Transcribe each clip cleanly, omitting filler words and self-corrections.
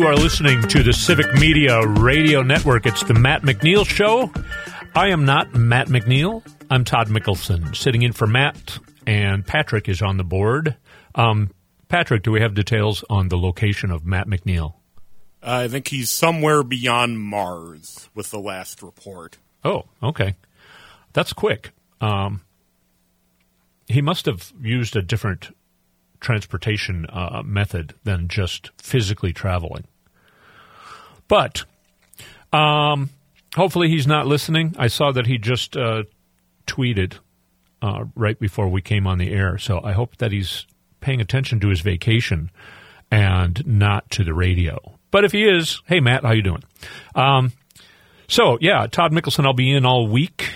You are listening to the Civic Media Radio Network. It's the Matt McNeil Show. I am not Matt McNeil. I'm Todd Mickelson, sitting in for Matt, and Patrick is on the board. Patrick, do we have details on the location of Matt McNeil? I think he's somewhere beyond Mars with the last report. Oh, okay. That's quick. He must have used a different transportation method than just physically traveling. But hopefully he's not listening. I saw that he just tweeted right before we came on the air, so I hope that he's paying attention to his vacation and not to the radio. But if he is, hey, Matt, how you doing? So, yeah, Todd Mickelson, I'll be in all week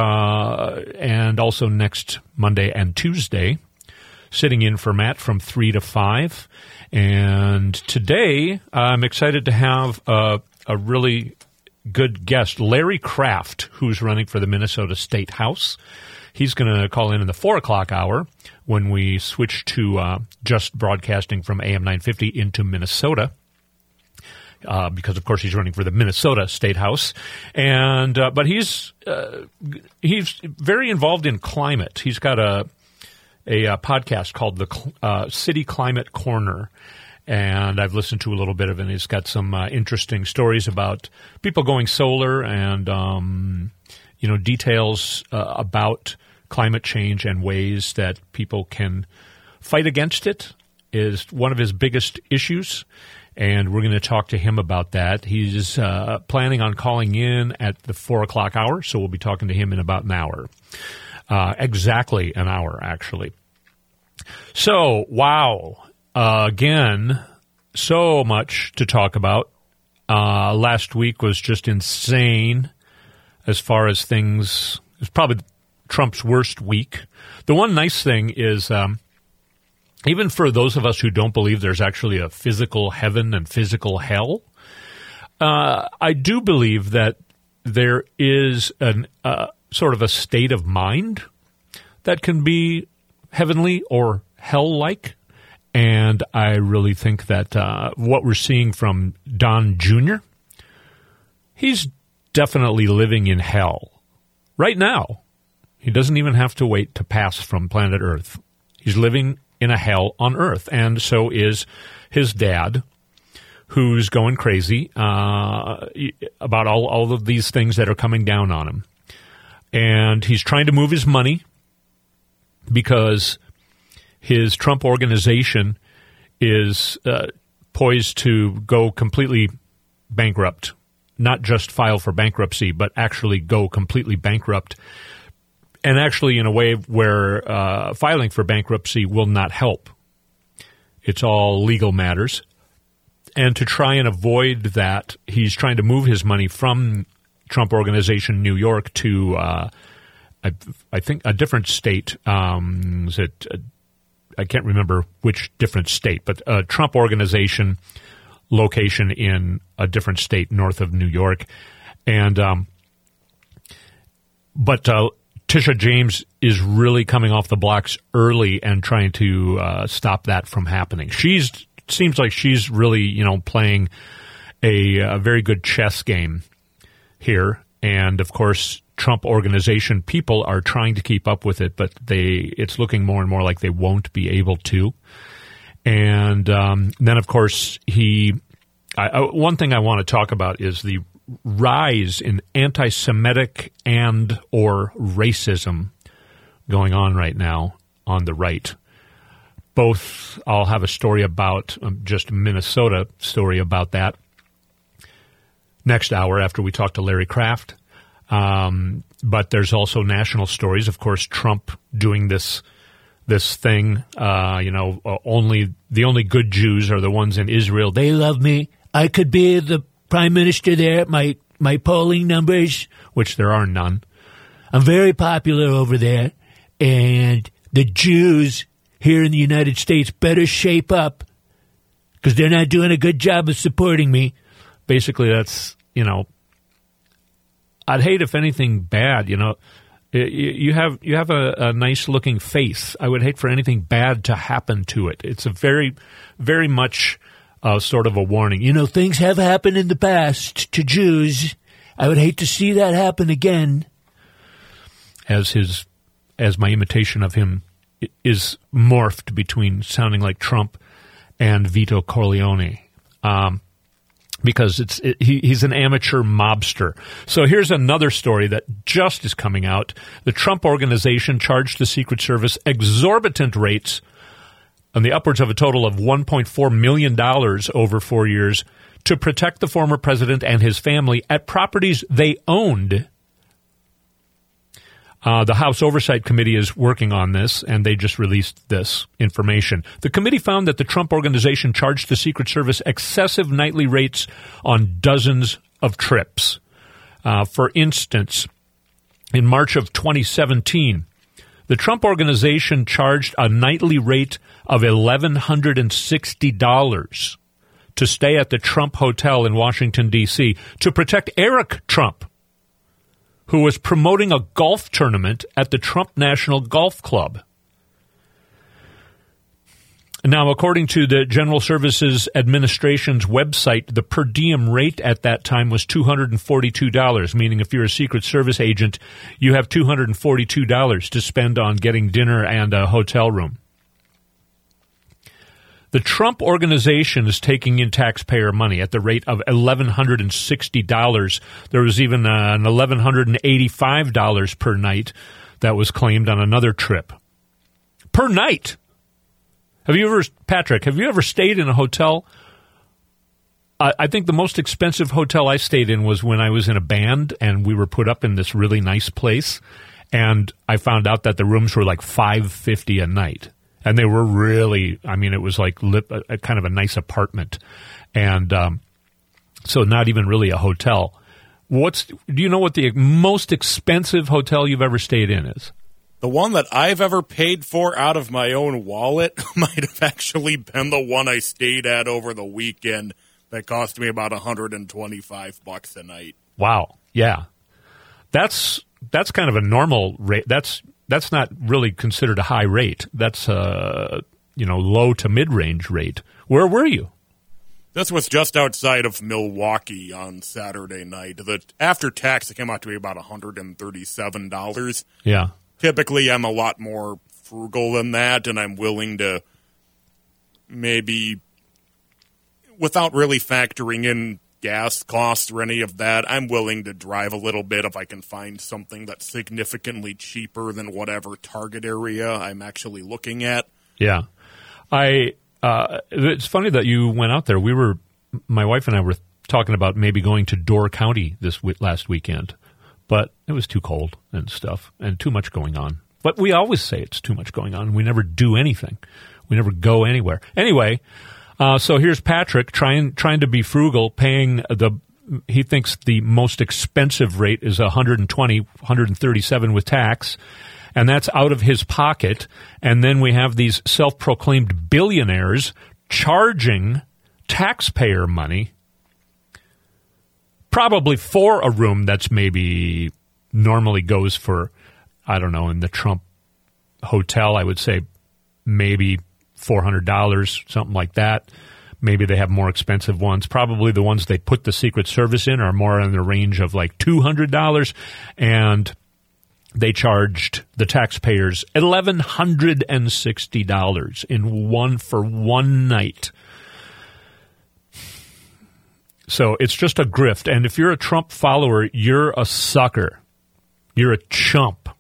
and also next Monday and Tuesday, sitting in for Matt from 3 to 5. And today I'm excited to have a really good guest, Larry Kraft, who's running for the Minnesota State House. He's going to call in the 4 o'clock hour when we switch to just broadcasting from AM 950 into Minnesota. Because, of course, he's running for the Minnesota State House. And but he's very involved in climate. He's got a podcast called the City Climate Corner, and I've listened to a little bit of it, and he's got some interesting stories about people going solar and, details about climate change and ways that people can fight against it is one of his biggest issues, and we're going to talk to him about that. He's planning on calling in at the 4 o'clock hour, so we'll be talking to him in about an hour. Exactly an hour, actually. So, wow. Again, so much to talk about. Last week was just insane as far as things. It was probably Trump's worst week. The one nice thing is, even for those of us who don't believe there's actually a physical heaven and physical hell, I do believe that there is an sort of a state of mind that can be heavenly or hell-like, and I really think that what we're seeing from Don Jr., he's definitely living in hell right now. He doesn't even have to wait to pass from planet Earth. He's living in a hell on Earth, and so is his dad, who's going crazy about all of these things that are coming down on him. And he's trying to move his money because his Trump organization is poised to go completely bankrupt, not just file for bankruptcy, but actually go completely bankrupt, and actually in a way where filing for bankruptcy will not help. It's all legal matters. And to try and avoid that, he's trying to move his money from Trump Organization New York to, I think, a different state. I can't remember which different state, but a Trump Organization location in a different state north of New York. And but Tisha James is really coming off the blocks early and trying to stop that from happening. Seems like she's really, playing a very good chess game here. And, of course, Trump Organization people are trying to keep up with it, but it's looking more and more like they won't be able to. And then, of course, one thing I want to talk about is the rise in anti-Semitic and or racism going on right now on the right. Both, I'll have a story about, just a Minnesota story about that next hour after we talk to Larry Kraft. But there's also national stories. Of course, Trump doing this thing, the only good Jews are the ones in Israel. They love me. I could be the prime minister there. My polling numbers, which there are none. I'm very popular over there. And the Jews here in the United States better shape up because they're not doing a good job of supporting me. Basically, that's, I'd hate if anything bad, you have a nice looking face. I would hate for anything bad to happen to it. It's a very, very much sort of a warning. You know, things have happened in the past to Jews. I would hate to see that happen again. As my imitation of him is morphed between sounding like Trump and Vito Corleone. Because he's an amateur mobster. So here's another story that just is coming out. The Trump Organization charged the Secret Service exorbitant rates on the upwards of a total of $1.4 million over 4 years to protect the former president and his family at properties they owned. The House Oversight Committee is working on this, and they just released this information. The committee found that the Trump Organization charged the Secret Service excessive nightly rates on dozens of trips. For instance, in March of 2017, the Trump Organization charged a nightly rate of $1,160 to stay at the Trump Hotel in Washington, D.C. to protect Eric Trump, who was promoting a golf tournament at the Trump National Golf Club. Now, according to the General Services Administration's website, the per diem rate at that time was $242, meaning if you're a Secret Service agent, you have $242 to spend on getting dinner and a hotel room. The Trump Organization is taking in taxpayer money at the rate of $1,160. There was even an $1,185 per night that was claimed on another trip. Per night! Patrick, have you ever stayed in a hotel? I think the most expensive hotel I stayed in was when I was in a band and we were put up in this really nice place. And I found out that the rooms were like $550 a night. And they were really, I mean, it was like a kind of a nice apartment. And so not even really a hotel. Do you know what the most expensive hotel you've ever stayed in is? The one that I've ever paid for out of my own wallet might have actually been the one I stayed at over the weekend that cost me about $125 a night. Wow. Yeah. That's kind of a normal rate. That's not really considered a high rate. That's a, low to mid-range rate. Where were you? This was just outside of Milwaukee on Saturday night. The after tax, it came out to be about $137. Yeah. Typically, I'm a lot more frugal than that, and I'm willing to maybe, without really factoring in gas costs or any of that, I'm willing to drive a little bit if I can find something that's significantly cheaper than whatever target area I'm actually looking at. Yeah. It's funny that you went out there. My wife and I were talking about maybe going to Door County last weekend. But it was too cold and stuff and too much going on. But we always say it's too much going on. We never do anything. We never go anywhere. Anyway, so here's Patrick trying to be frugal, paying he thinks the most expensive rate is $137 with tax, and that's out of his pocket. And then we have these self-proclaimed billionaires charging taxpayer money probably for a room that's maybe normally goes for, I don't know, in the Trump hotel, I would say maybe $400, something like that. Maybe they have more expensive ones. Probably the ones they put the Secret Service in are more in the range of like $200. And they charged the taxpayers $1,160 for one night. So it's just a grift. And if you're a Trump follower, you're a sucker. You're a chump.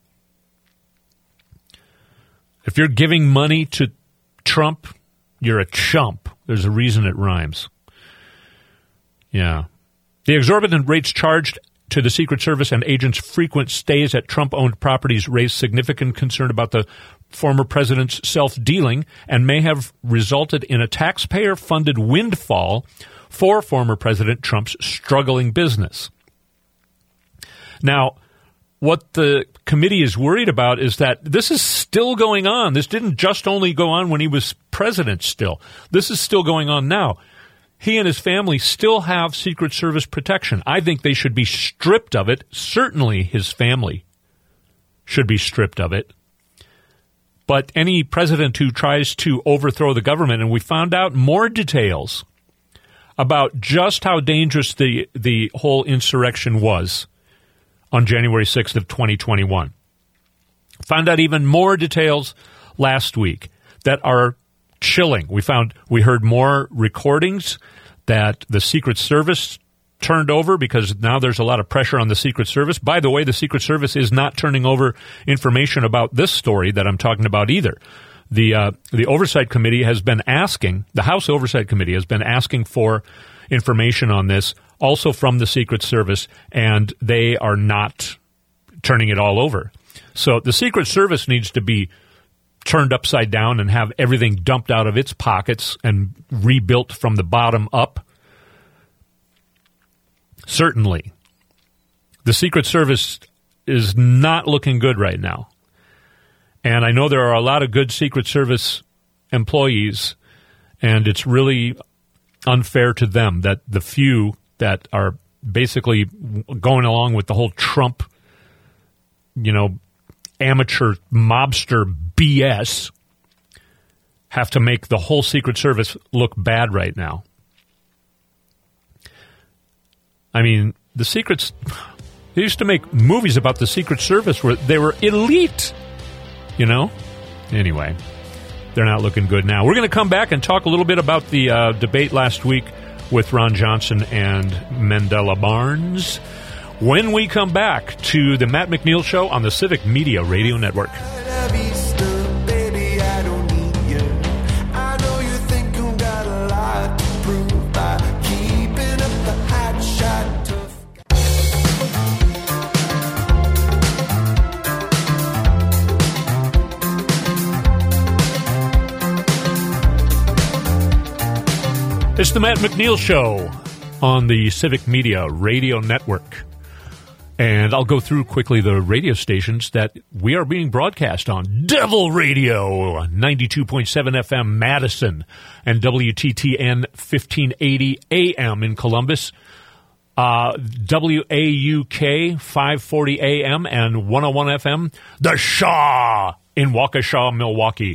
If you're giving money to Trump, you're a chump. There's a reason it rhymes. Yeah. The exorbitant rates charged to the Secret Service and agents' frequent stays at Trump-owned properties raised significant concern about the former president's self-dealing and may have resulted in a taxpayer-funded windfall for former President Trump's struggling business. Now, what the committee is worried about is that this is still going on. This didn't just only go on when he was president still. This is still going on now. He and his family still have Secret Service protection. I think they should be stripped of it. Certainly his family should be stripped of it. But any president who tries to overthrow the government, and we found out more details about just how dangerous the whole insurrection was on January 6th of 2021. Found out even more details last week that are chilling. We heard more recordings that the Secret Service turned over because now there's a lot of pressure on the Secret Service. By the way, the Secret Service is not turning over information about this story that I'm talking about either. The Oversight Committee has been asking, the House Oversight Committee has been asking for information on this, also from the Secret Service, and they are not turning it all over. So the Secret Service needs to be turned upside down and have everything dumped out of its pockets and rebuilt from the bottom up. Certainly. The Secret Service is not looking good right now. And I know there are a lot of good Secret Service employees, and it's really unfair to them that the few that are basically going along with the whole Trump, amateur mobster BS have to make the whole Secret Service look bad right now. I mean, they used to make movies about the Secret Service where they were elite, Anyway, they're not looking good now. We're going to come back and talk a little bit about the debate last week with Ron Johnson and Mandela Barnes when we come back to the Matt McNeil Show on the Civic Media Radio Network. It's the Matt McNeil Show on the Civic Media Radio Network. And I'll go through quickly the radio stations that we are being broadcast on. Devil Radio, 92.7 FM Madison, and WTTN 1580 AM in Columbus. WAUK 540 AM and 101 FM. The Shaw in Waukesha, Milwaukee.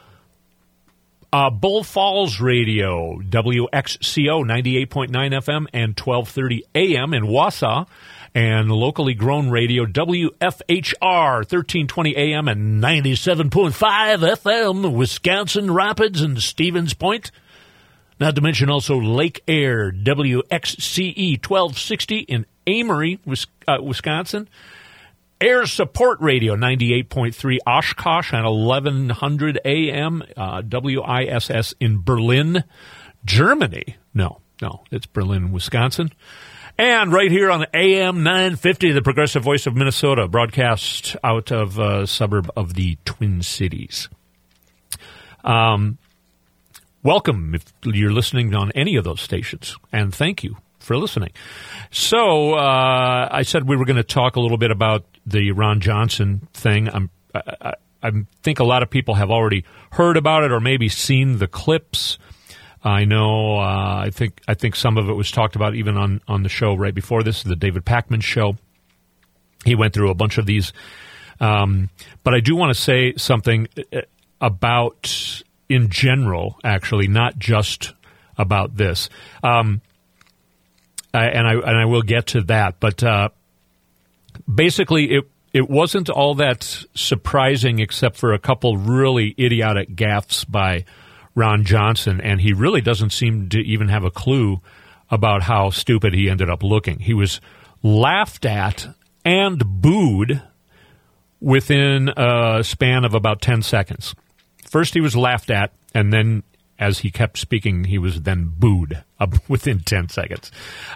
Bull Falls Radio, WXCO 98.9 FM and 1230 AM in Wausau, and locally grown radio, WFHR 1320 AM and 97.5 FM, Wisconsin Rapids and Stevens Point. Not to mention also Lake Air, WXCE 1260 in Amory, Wisconsin. Air Support Radio, 98.3 Oshkosh and 1100 AM, WISS in Berlin, Germany. No, it's Berlin, Wisconsin. And right here on AM 950, the Progressive Voice of Minnesota, broadcast out of a suburb of the Twin Cities. Welcome if you're listening on any of those stations, and thank you for listening. So I said we were going to talk a little bit about the Ron Johnson thing. I think a lot of people have already heard about it or maybe seen the clips. I know. I think some of it was talked about even on the show right before this, the David Pakman show. He went through a bunch of these, but I do want to say something about in general, actually, not just about this. And I will get to that, but basically it wasn't all that surprising except for a couple really idiotic gaffes by Ron Johnson, and he really doesn't seem to even have a clue about how stupid he ended up looking. He was laughed at and booed within a span of about 10 seconds. First he was laughed at, and then as he kept speaking, he was then booed within 10 seconds.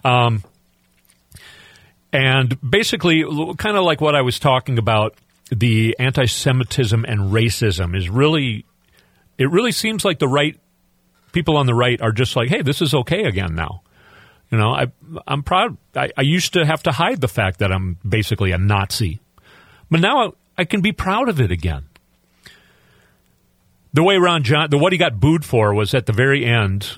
And basically, kind of like what I was talking about, the anti-Semitism and racism is really, it really seems like the right, people on the right are just like, hey, this is okay again now. I'm proud. I used to have to hide the fact that I'm basically a Nazi. But now I can be proud of it again. The way what he got booed for was at the very end.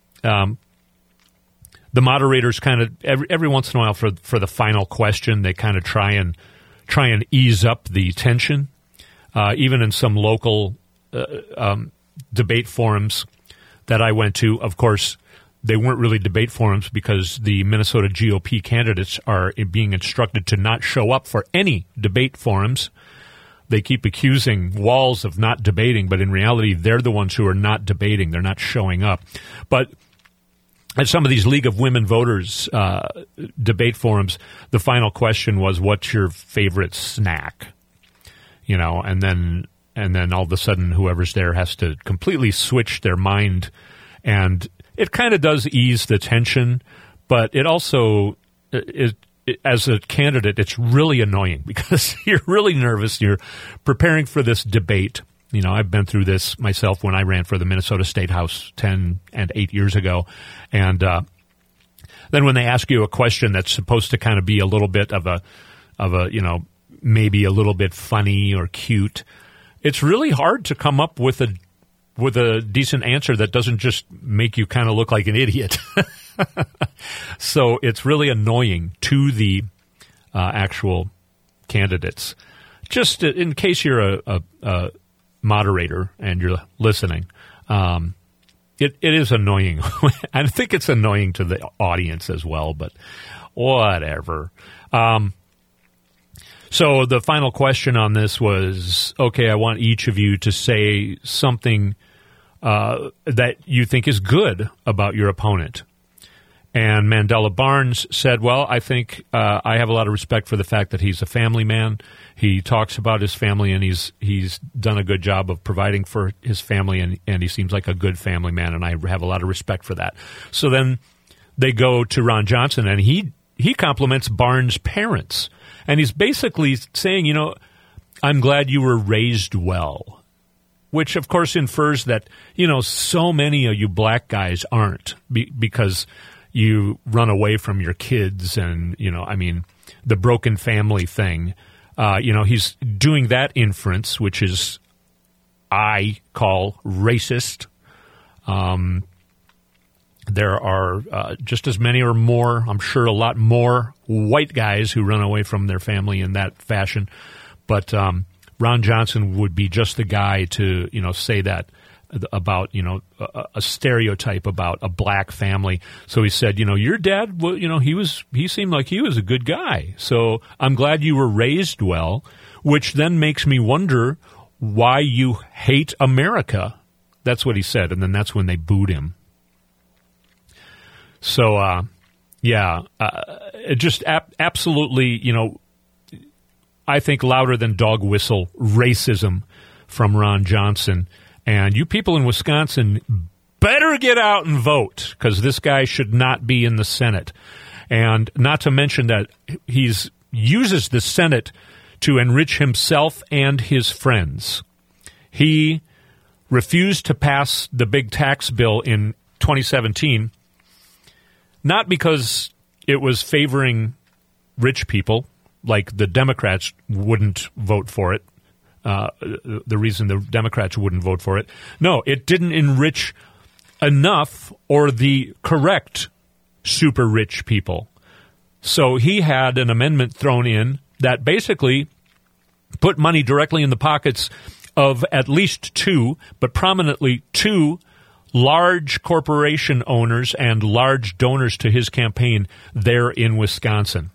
The moderators kind of every once in a while for the final question, they kind of try and ease up the tension. Even in some local debate forums that I went to, of course, they weren't really debate forums because the Minnesota GOP candidates are being instructed to not show up for any debate forums. They keep accusing Walz of not debating, but in reality, they're the ones who are not debating. They're not showing up. But at some of these League of Women Voters debate forums, the final question was, what's your favorite snack? You know, and then all of a sudden, whoever's there has to completely switch their mind. And it kind of does ease the tension, but it also as a candidate, it's really annoying because you're really nervous. You're preparing for this debate. You know, I've been through this myself when I ran for the Minnesota State House 10 and 8 years ago. And then when they ask you a question that's supposed to kind of be a little bit of a, you know, maybe a little bit funny or cute, it's really hard to come up with a decent answer that doesn't just make you kind of look like an idiot. So it's really annoying to the actual candidates. Just in case you're a moderator and you're listening, it is annoying. I think it's annoying to the audience as well, but whatever. So the final question on this was, okay, I want each of you to say something that you think is good about your opponent. And Mandela Barnes said, well, I think I have a lot of respect for the fact that he's a family man. He talks about his family, and he's done a good job of providing for his family, and he seems like a good family man, and I have a lot of respect for that. So then they go to Ron Johnson, and he compliments Barnes' parents. And he's basically saying, you know, I'm glad you were raised well, which, of course, infers that, you know, so many of you black guys aren't because you run away from your kids and, you know, I mean, the broken family thing. You know, he's doing that inference, which is I call racist. There are just as many or more, I'm sure a lot more white guys who run away from their family in that fashion. But Ron Johnson would be just the guy to, you know, say that about, you know, a stereotype about a black family. So he said, you know, your dad, well, you know, he seemed like he was a good guy. So I'm glad you were raised well, which then makes me wonder why you hate America. That's what he said. And then that's when they booed him. So, just absolutely, you know, I think louder than dog whistle racism from Ron Johnson. And you people in Wisconsin better get out and vote because this guy should not be in the Senate. And not to mention that he uses the Senate to enrich himself and his friends. He refused to pass the big tax bill in 2017, not because it was favoring rich people, like the Democrats wouldn't vote for it. The reason the Democrats wouldn't vote for it. No, it didn't enrich enough or the correct super rich people. So he had an amendment thrown in that basically put money directly in the pockets of at least two, but prominently two large corporation owners and large donors to his campaign there in Wisconsin.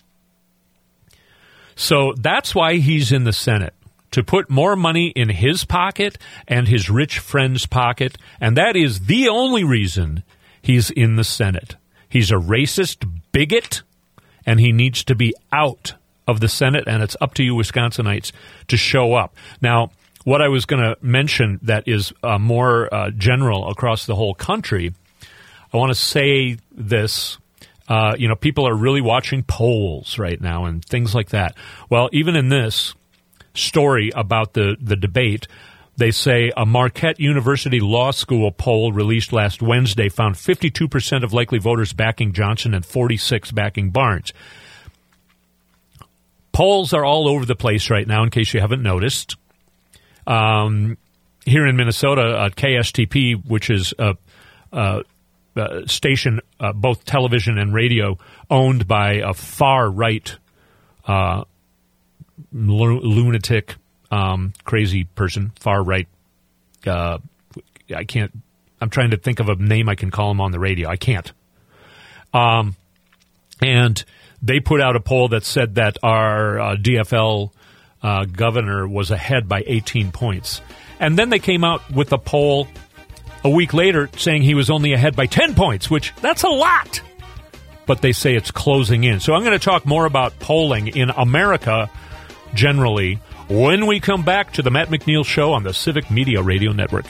So that's why he's in the Senate, to put more money in his pocket and his rich friend's pocket, and that is the only reason he's in the Senate. He's a racist bigot, and he needs to be out of the Senate, and it's up to you Wisconsinites to show up. Now, what I was going to mention that is more general across the whole country, I want to say this. You know, people are really watching polls right now and things like that. Well, even in this story about the debate, they say a Marquette University Law School poll released last Wednesday found 52% of likely voters backing Johnson and 46% backing Barnes. Polls are all over the place right now, in case you haven't noticed. Here in Minnesota, KSTP, which is a station, both television and radio, owned by a far-right lunatic, crazy person, far-right. I can't I'm trying to think of a name I can call him on the radio. I can't. And they put out a poll that said that our DFL governor was ahead by 18 points. And then they came out with a poll a week later saying he was only ahead by 10 points, which that's a lot. But they say it's closing in. So I'm going to talk more about polling in America generally when we come back to the Matt McNeil Show on the Civic Media Radio Network.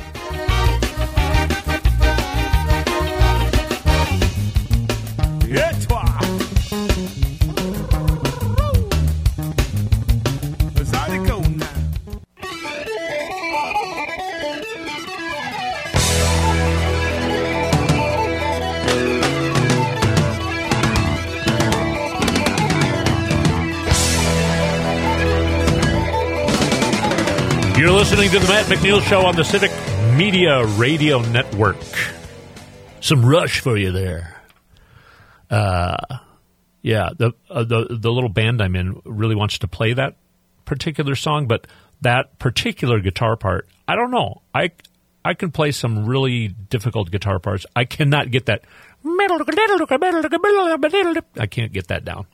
You're listening to the Matt McNeil Show on the Civic Media Radio Network. Some Rush for you there. Yeah, the little band I'm in really wants to play that particular song, but that particular guitar part, I don't know. I can play some really difficult guitar parts. I cannot get that. I can't get that down.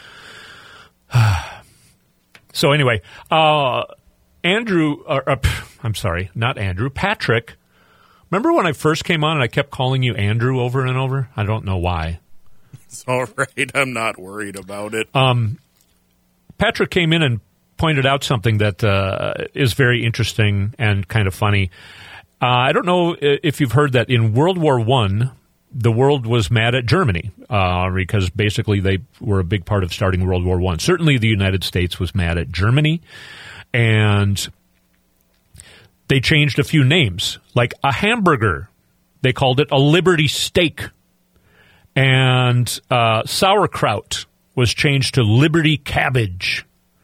So anyway, Patrick. Remember when I first came on and I kept calling you Andrew over and over? I don't know why. It's all right. I'm not worried about it. Patrick came in and pointed out something that is very interesting and kind of funny. I don't know if you've heard that in World War I, the world was mad at Germany because basically they were a big part of starting World War I. Certainly the United States was mad at Germany. And they changed a few names, like a hamburger. They called it a Liberty steak. And sauerkraut was changed to Liberty cabbage.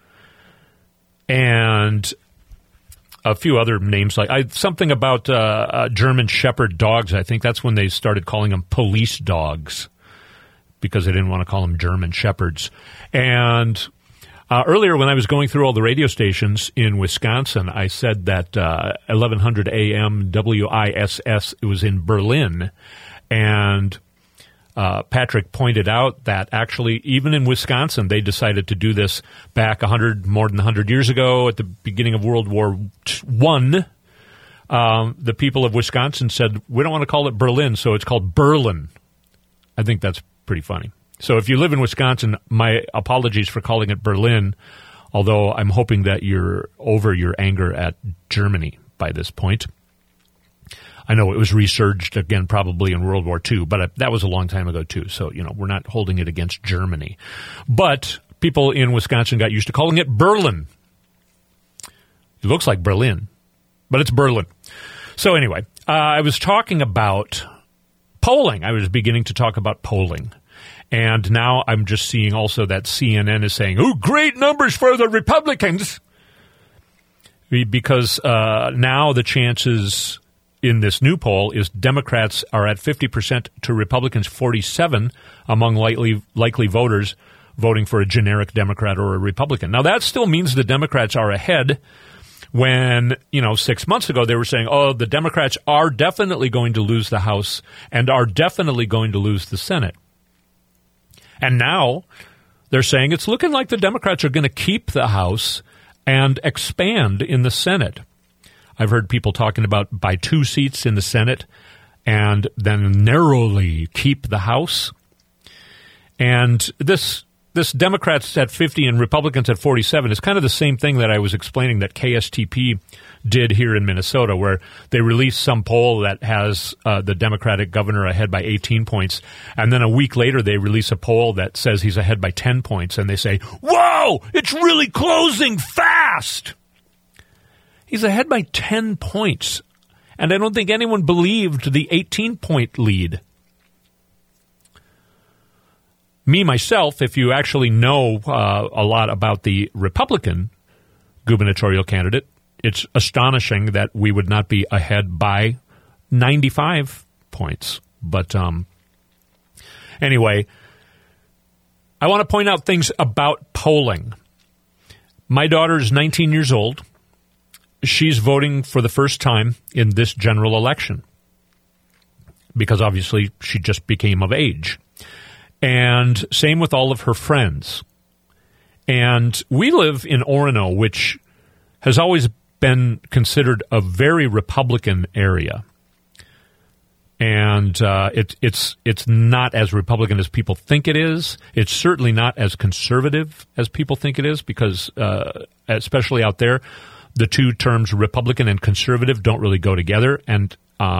And a few other names, like something about German Shepherd dogs. I think that's when they started calling them police dogs because they didn't want to call them German Shepherds. And earlier, when I was going through all the radio stations in Wisconsin, I said that 1100 AM WISS, it was in Berlin, and Patrick pointed out that actually even in Wisconsin, they decided to do this back more than 100 years ago at the beginning of World War I. The people of Wisconsin said, we don't want to call it Berlin, so it's called Berlin. I think that's pretty funny. So if you live in Wisconsin, my apologies for calling it Berlin, although I'm hoping that you're over your anger at Germany by this point. I know it was resurged again probably in World War II, but that was a long time ago too. So, we're not holding it against Germany. But people in Wisconsin got used to calling it Berlin. It looks like Berlin, but it's Berlin. So anyway, I was talking about polling. I was beginning to talk about polling. And now I'm just seeing also that CNN is saying, "Oh, great numbers for the Republicans," because now the chances in this new poll is Democrats are at 50% to Republicans 47 among likely voters voting for a generic Democrat or a Republican. Now that still means the Democrats are ahead. When 6 months ago they were saying, "Oh, the Democrats are definitely going to lose the House and are definitely going to lose the Senate." And now they're saying it's looking like the Democrats are going to keep the House and expand in the Senate. I've heard people talking about by 2 seats in the Senate and then narrowly keep the House. And this Democrats at 50 and Republicans at 47 is kind of the same thing that I was explaining that KSTP did here in Minnesota, where they released some poll that has the Democratic governor ahead by 18 points, and then a week later they release a poll that says he's ahead by 10 points, and they say, "Whoa, it's really closing fast!" He's ahead by 10 points, and I don't think anyone believed the 18-point lead. Me, myself, if you actually know a lot about the Republican gubernatorial candidate, it's astonishing that we would not be ahead by 95 points. But anyway, I want to point out things about polling. My daughter is 19 years old. She's voting for the first time in this general election. because obviously she just became of age. And same with all of her friends. And we live in Orono, which has always been considered a very Republican area. And it's not as Republican as people think it is. It's certainly not as conservative as people think it is, because especially out there, the two terms Republican and conservative don't really go together. And,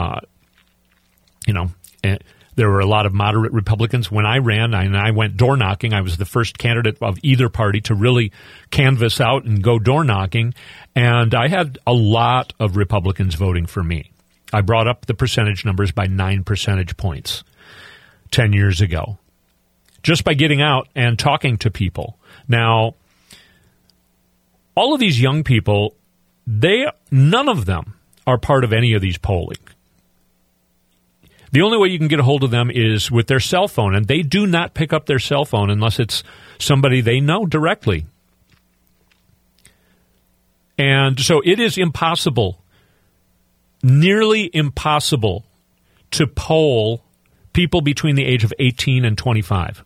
there were a lot of moderate Republicans. When I ran and I went door knocking, I was the first candidate of either party to really canvass out and go door knocking. And I had a lot of Republicans voting for me. I brought up the percentage numbers by 9 percentage points 10 years ago, just by getting out and talking to people. Now, all of these young people, none of them are part of any of these polling. The only way you can get a hold of them is with their cell phone, and they do not pick up their cell phone unless it's somebody they know directly. And so it is impossible, nearly impossible, to poll people between the age of 18 and 25.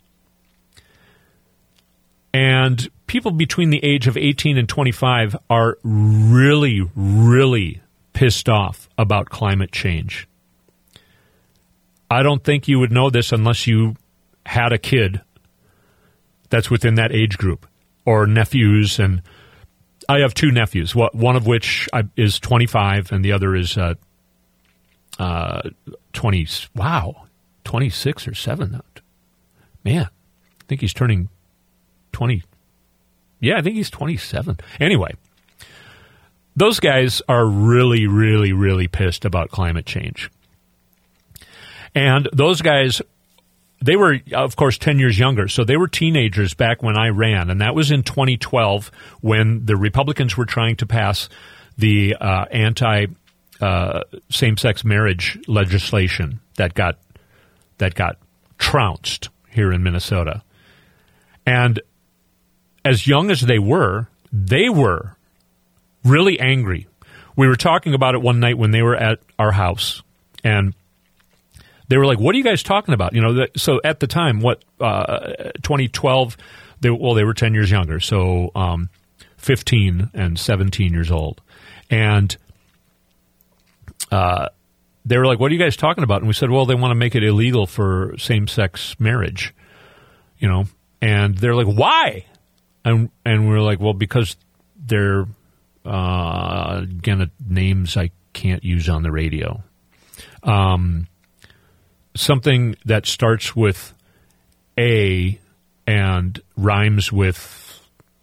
And people between the age of 18 and 25 are really, really pissed off about climate change. I don't think you would know this unless you had a kid that's within that age group, or nephews. And I have 2 nephews, one of which is 25 and the other is 26 or 7. Man, I think he's turning 20. Yeah, I think he's 27. Anyway, those guys are really, really, really pissed about climate change. And those guys, they were, of course, 10 years younger. So they were teenagers back when I ran. And that was in 2012 when the Republicans were trying to pass the anti-same-sex marriage legislation that got trounced here in Minnesota. And as young as they were really angry. We were talking about it one night when they were at our house, and they were like, what are you guys talking about? So at the time, 2012, they were 10 years younger, so 15 and 17 years old. And they were like, what are you guys talking about? And we said, well, they want to make it illegal for same-sex marriage, And they're like, why? And we're like, well, because they're, again, names I can't use on the radio. Something that starts with A and rhymes with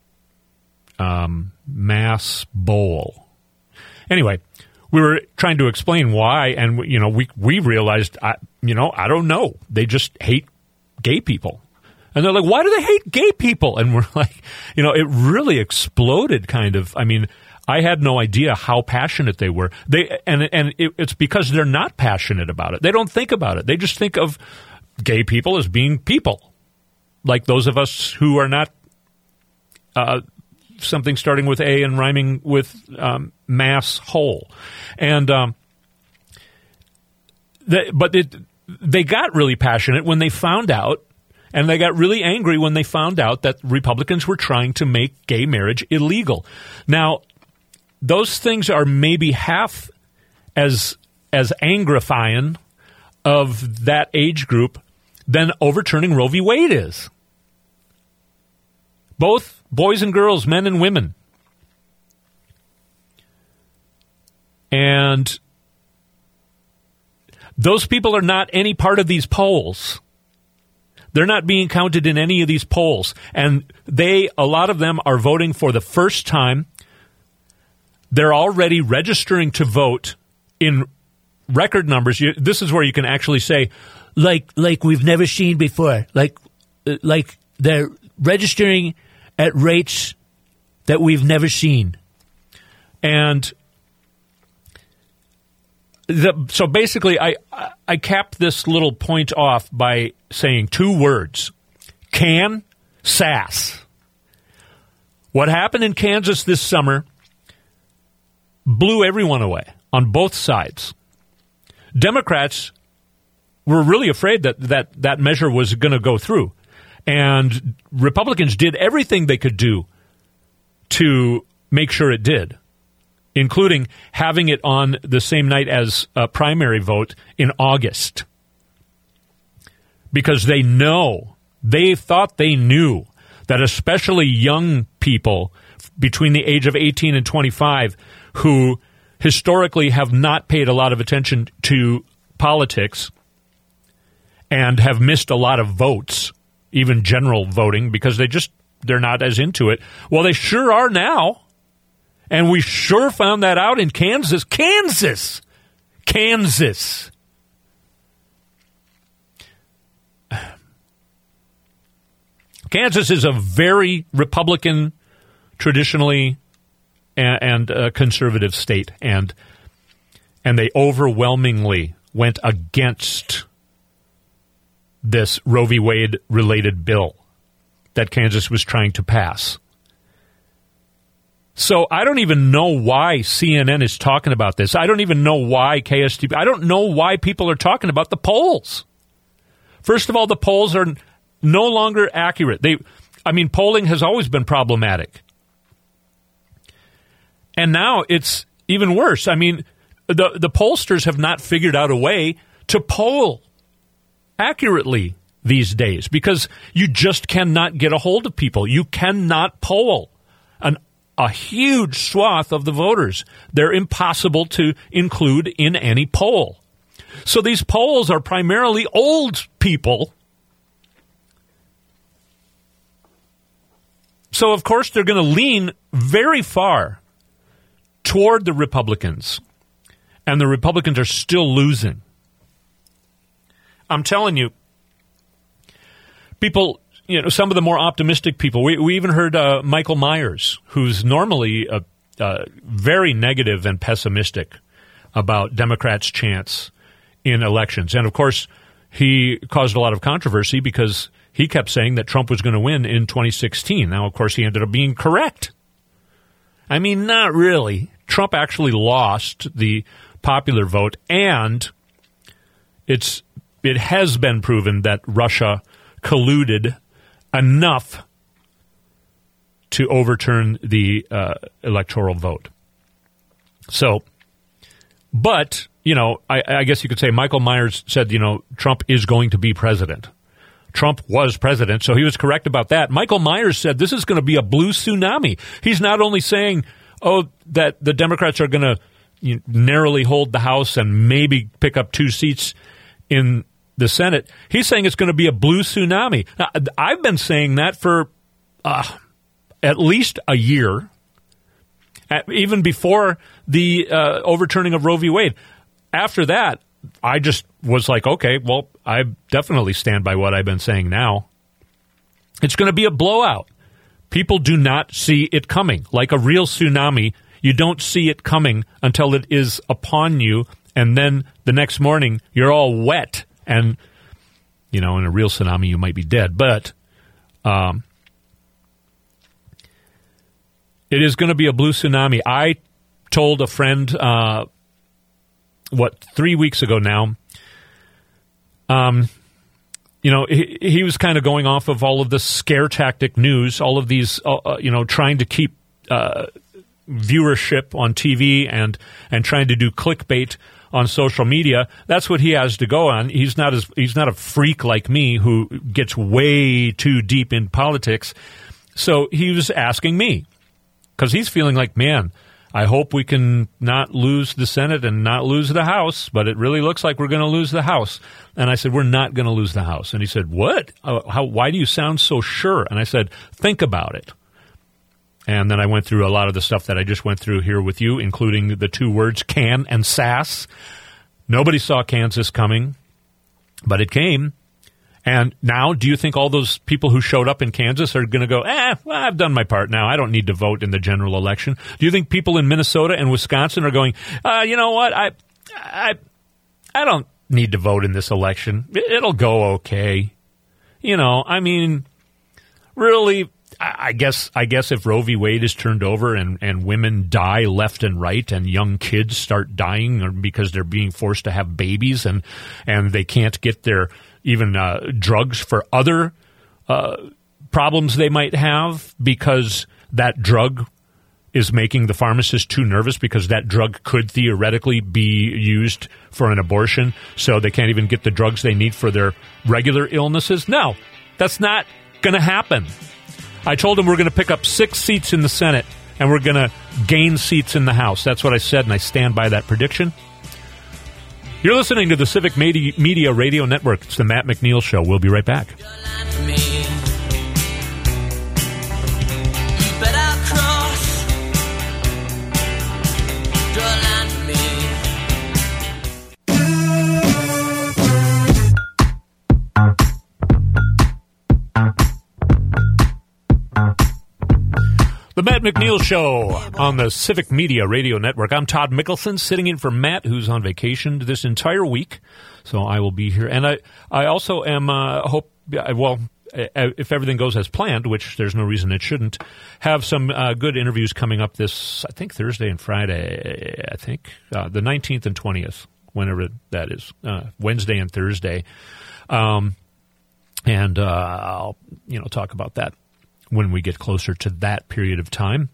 mass bowl. Anyway, we were trying to explain why, and we realized, I don't know. They just hate gay people. And they're like, why do they hate gay people? And we're like, it really exploded, kind of. I mean, I had no idea how passionate they were. It's because they're not passionate about it. They don't think about it. They just think of gay people as being people, like those of us who are not something starting with A and rhyming with mass hole. And they got really passionate when they found out, and they got really angry when they found out that Republicans were trying to make gay marriage illegal. Now, those things are maybe half as angrifying of that age group than overturning Roe v. Wade is. Both boys and girls, men and women. And those people are not any part of these polls. They're not being counted in any of these polls. And a lot of them are voting for the first time. They're already registering to vote in record numbers. This is where you can actually say, like we've never seen before. Like they're registering at rates that we've never seen. And so basically, I capped this little point off by saying 2 words: Kansas. What happened in Kansas this summer blew everyone away on both sides. Democrats were really afraid that measure was going to go through. And Republicans did everything they could do to make sure it did, including having it on the same night as a primary vote in August. Because they thought they knew that especially young people between the age of 18 and 25 who historically have not paid a lot of attention to politics and have missed a lot of votes, even general voting, because they're not as into it. Well, they sure are now. And we sure found that out in Kansas. Kansas! Kansas is a very Republican, traditionally, and conservative state. And they overwhelmingly went against this Roe v. Wade related bill that Kansas was trying to pass. So I don't even know why CNN is talking about this. I don't even know why KSTP. I don't know why people are talking about the polls. First of all, the polls are no longer accurate. Polling has always been problematic. And now it's even worse. I mean, the pollsters have not figured out a way to poll accurately these days because you just cannot get a hold of people. You cannot poll a huge swath of the voters. They're impossible to include in any poll. So these polls are primarily old people. So, of course, they're going to lean very far toward the Republicans. And the Republicans are still losing. I'm telling you, people, some of the more optimistic people, we even heard Michael Myers, who's normally very negative and pessimistic about Democrats' chance in elections. And, of course, he caused a lot of controversy because he kept saying that Trump was going to win in 2016. Now, of course, he ended up being correct. I mean, not really. Trump actually lost the popular vote, and it has been proven that Russia colluded enough to overturn the electoral vote. So, but, I guess you could say Michael Myers said, Trump is going to be president. Trump was president, so he was correct about that. Michael Myers said this is going to be a blue tsunami. He's not only saying, that the Democrats are going to narrowly hold the House and maybe pick up 2 seats in the Senate. He's saying it's going to be a blue tsunami. Now, I've been saying that for at least a year, even before the overturning of Roe v. Wade. After that, I just was like, okay, well, I definitely stand by what I've been saying now. It's going to be a blowout. People do not see it coming. Like a real tsunami, you don't see it coming until it is upon you, and then the next morning, you're all wet. And, in a real tsunami, you might be dead. But it is going to be a blue tsunami. I told a friend, 3 weeks ago now, he was kind of going off of all of the scare tactic news, all of these, trying to keep viewership on TV and trying to do clickbait on social media. That's what he has to go on. He's not a freak like me who gets way too deep in politics. So he was asking me because he's feeling like, man, I hope we can not lose the Senate and not lose the House, but it really looks like we're going to lose the House. And I said, we're not going to lose the House. And he said, what? Why do you sound so sure? And I said, think about it. And then I went through a lot of the stuff that I just went through here with you, including the 2 words can and sass. Nobody saw Kansas coming, but it came. And now, do you think all those people who showed up in Kansas are going to go, well, I've done my part now. I don't need to vote in the general election. Do you think people in Minnesota and Wisconsin are going, you know what, I don't need to vote in this election. It'll go okay. Really, I guess if Roe v. Wade is turned over and women die left and right and young kids start dying because they're being forced to have babies and they can't get their even drugs for other problems they might have because that drug is making the pharmacist too nervous because that drug could theoretically be used for an abortion, so they can't even get the drugs they need for their regular illnesses. No, that's not going to happen. I told him we're going to pick up 6 seats in the Senate and we're going to gain seats in the House. That's what I said, and I stand by that prediction. You're listening to the Civic Media Radio Network. It's the Matt McNeil Show. We'll be right back. The Matt McNeil Show on the Civic Media Radio Network. I'm Todd Mickelson, sitting in for Matt, who's on vacation this entire week. So I will be here. And I also am, if everything goes as planned, which there's no reason it shouldn't, have some good interviews coming up this, I think, Thursday and Friday, the 19th and 20th, whenever that is, Wednesday and Thursday. And I'll, talk about that when we get closer to that period of time.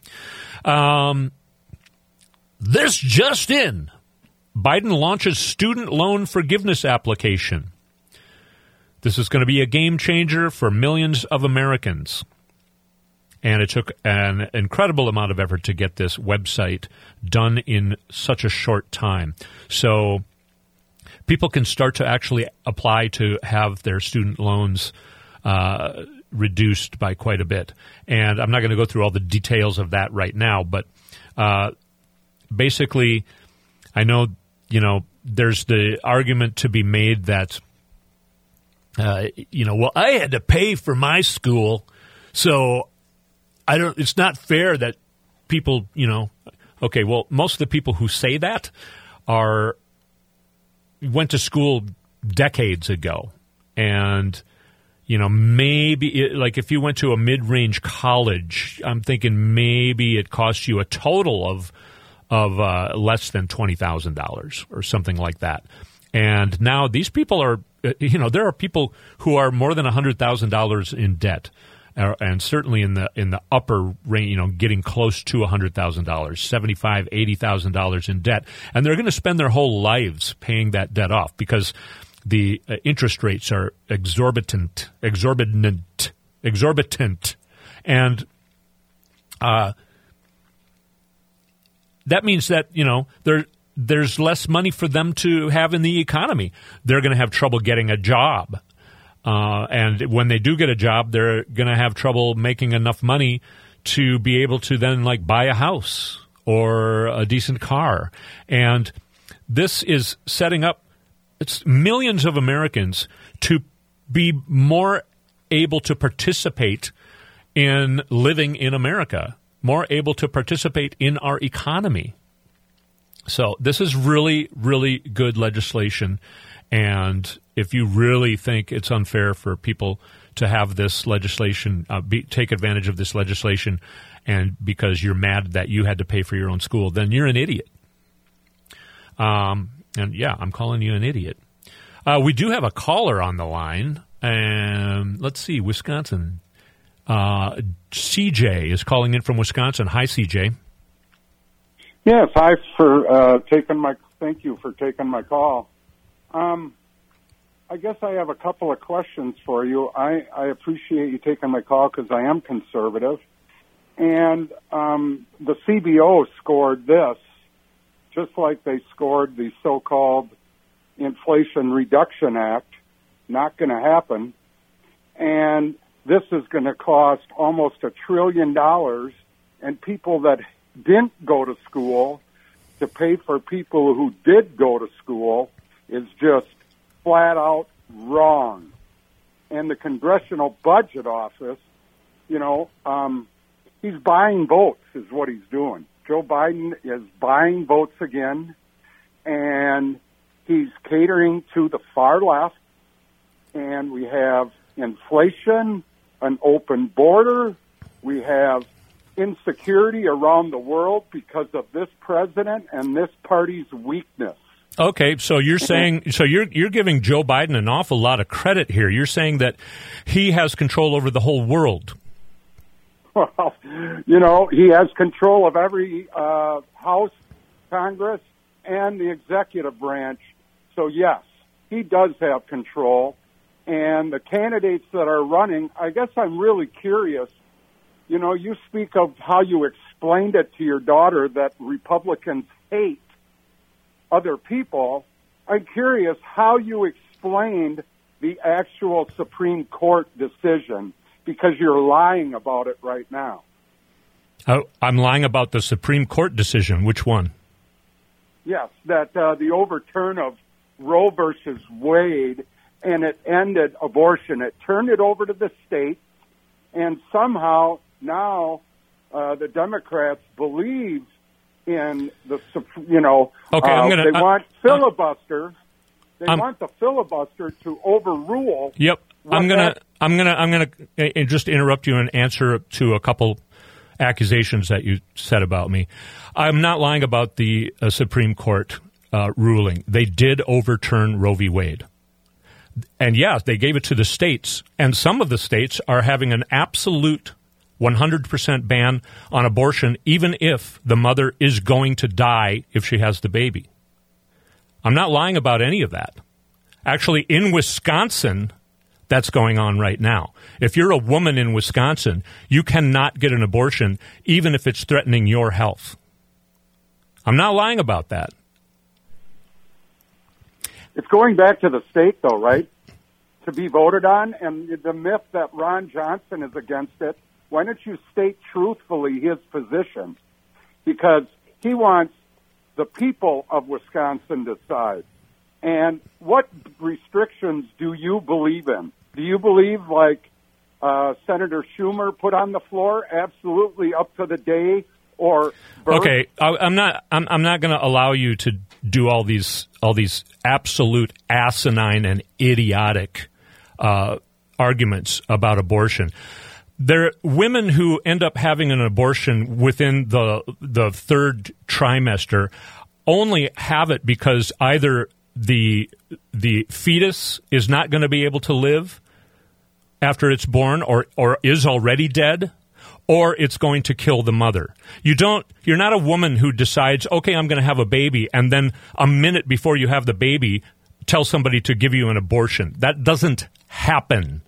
This just in. Biden launches student loan forgiveness application. This is going to be a game changer for millions of Americans. And it took an incredible amount of effort to get this website done in such a short time. So people can start to actually apply to have their student loans reduced by quite a bit. And I'm not going to go through all the details of that right now, but basically, I know, there's the argument to be made that, well, I had to pay for my school, so it's not fair that people, okay, well, most of the people who say that went to school decades ago, and maybe if you went to a mid-range college, I'm thinking maybe it cost you a total of less than $20,000 or something like that. And now these people are, there are people who are more than $100,000 in debt, and certainly in the upper range, getting close to $100,000, $75,000, $80,000 in debt, and they're going to spend their whole lives paying that debt off because the interest rates are exorbitant, and that means that there's less money for them to have in the economy. They're going to have trouble getting a job, and when they do get a job, they're going to have trouble making enough money to be able to then buy a house or a decent car. And this is setting up millions of Americans to be more able to participate in living in America, more able to participate in our economy. So this is really, really good legislation. And if you really think it's unfair for people to have this legislation, take advantage of this legislation, and because you're mad that you had to pay for your own school, then you're an idiot. And yeah, I'm calling you an idiot. We do have a caller on the line. Let's see, Wisconsin. CJ is calling in from Wisconsin. Hi, CJ. Yes, thank you for taking my call. I guess I have a couple of questions for you. I appreciate you taking my call because I am conservative. And the CBO scored this, just like they scored the so-called Inflation Reduction Act. Not going to happen. And this is going to cost almost $1 trillion, and people that didn't go to school to pay for people who did go to school is just flat out wrong. And the Congressional Budget Office, he's buying votes is what he's doing. Joe Biden is buying votes again, and he's catering to the far left, and we have inflation, an open border, We have insecurity around the world because of this president and this party's weakness. Okay, so you're saying, you're giving Joe Biden an awful lot of credit here. You're saying that he has control over the whole world. Well, he has control of every House, Congress, and the executive branch. So, yes, he does have control. And the candidates that are running, I guess I'm really curious. You speak of how you explained it to your daughter that Republicans hate other people. I'm curious how you explained the actual Supreme Court decision, because you're lying about it right now. Oh, I'm lying about the Supreme Court decision. Which one? Yes, that the overturn of Roe versus Wade, and it ended abortion. It turned it over to the states, and somehow now the Democrats believe in the, Okay, they want filibuster. They want the filibuster to overrule. Yep, I'm gonna just interrupt you and answer to a couple accusations that you said about me. I'm not lying about the Supreme Court ruling. They did overturn Roe v. Wade. And yeah, they gave it to the states, and some of the states are having an absolute 100% ban on abortion, even if the mother is going to die if she has the baby. I'm not lying about any of that. Actually, in Wisconsin, that's going on right now. If you're a woman in Wisconsin, you cannot get an abortion, even if it's threatening your health. I'm not lying about that. It's going back to the state, though, right? To be voted on, and the myth that Ron Johnson is against it. Why don't you state truthfully his position? Because he wants the people of Wisconsin to decide. And what restrictions do you believe in? Do you believe, like Senator Schumer put on the floor, absolutely up to the day or birth? Okay, I'm not going to allow you to do all these absolute asinine and idiotic arguments about abortion. There are women who end up having an abortion within the third trimester only have it because either the fetus is not going to be able to live after it's born or is already dead, or it's going to kill the mother. You're not a woman who decides, okay, I'm going to have a baby, and then a minute before you have the baby, tell somebody to give you an abortion. That doesn't happen.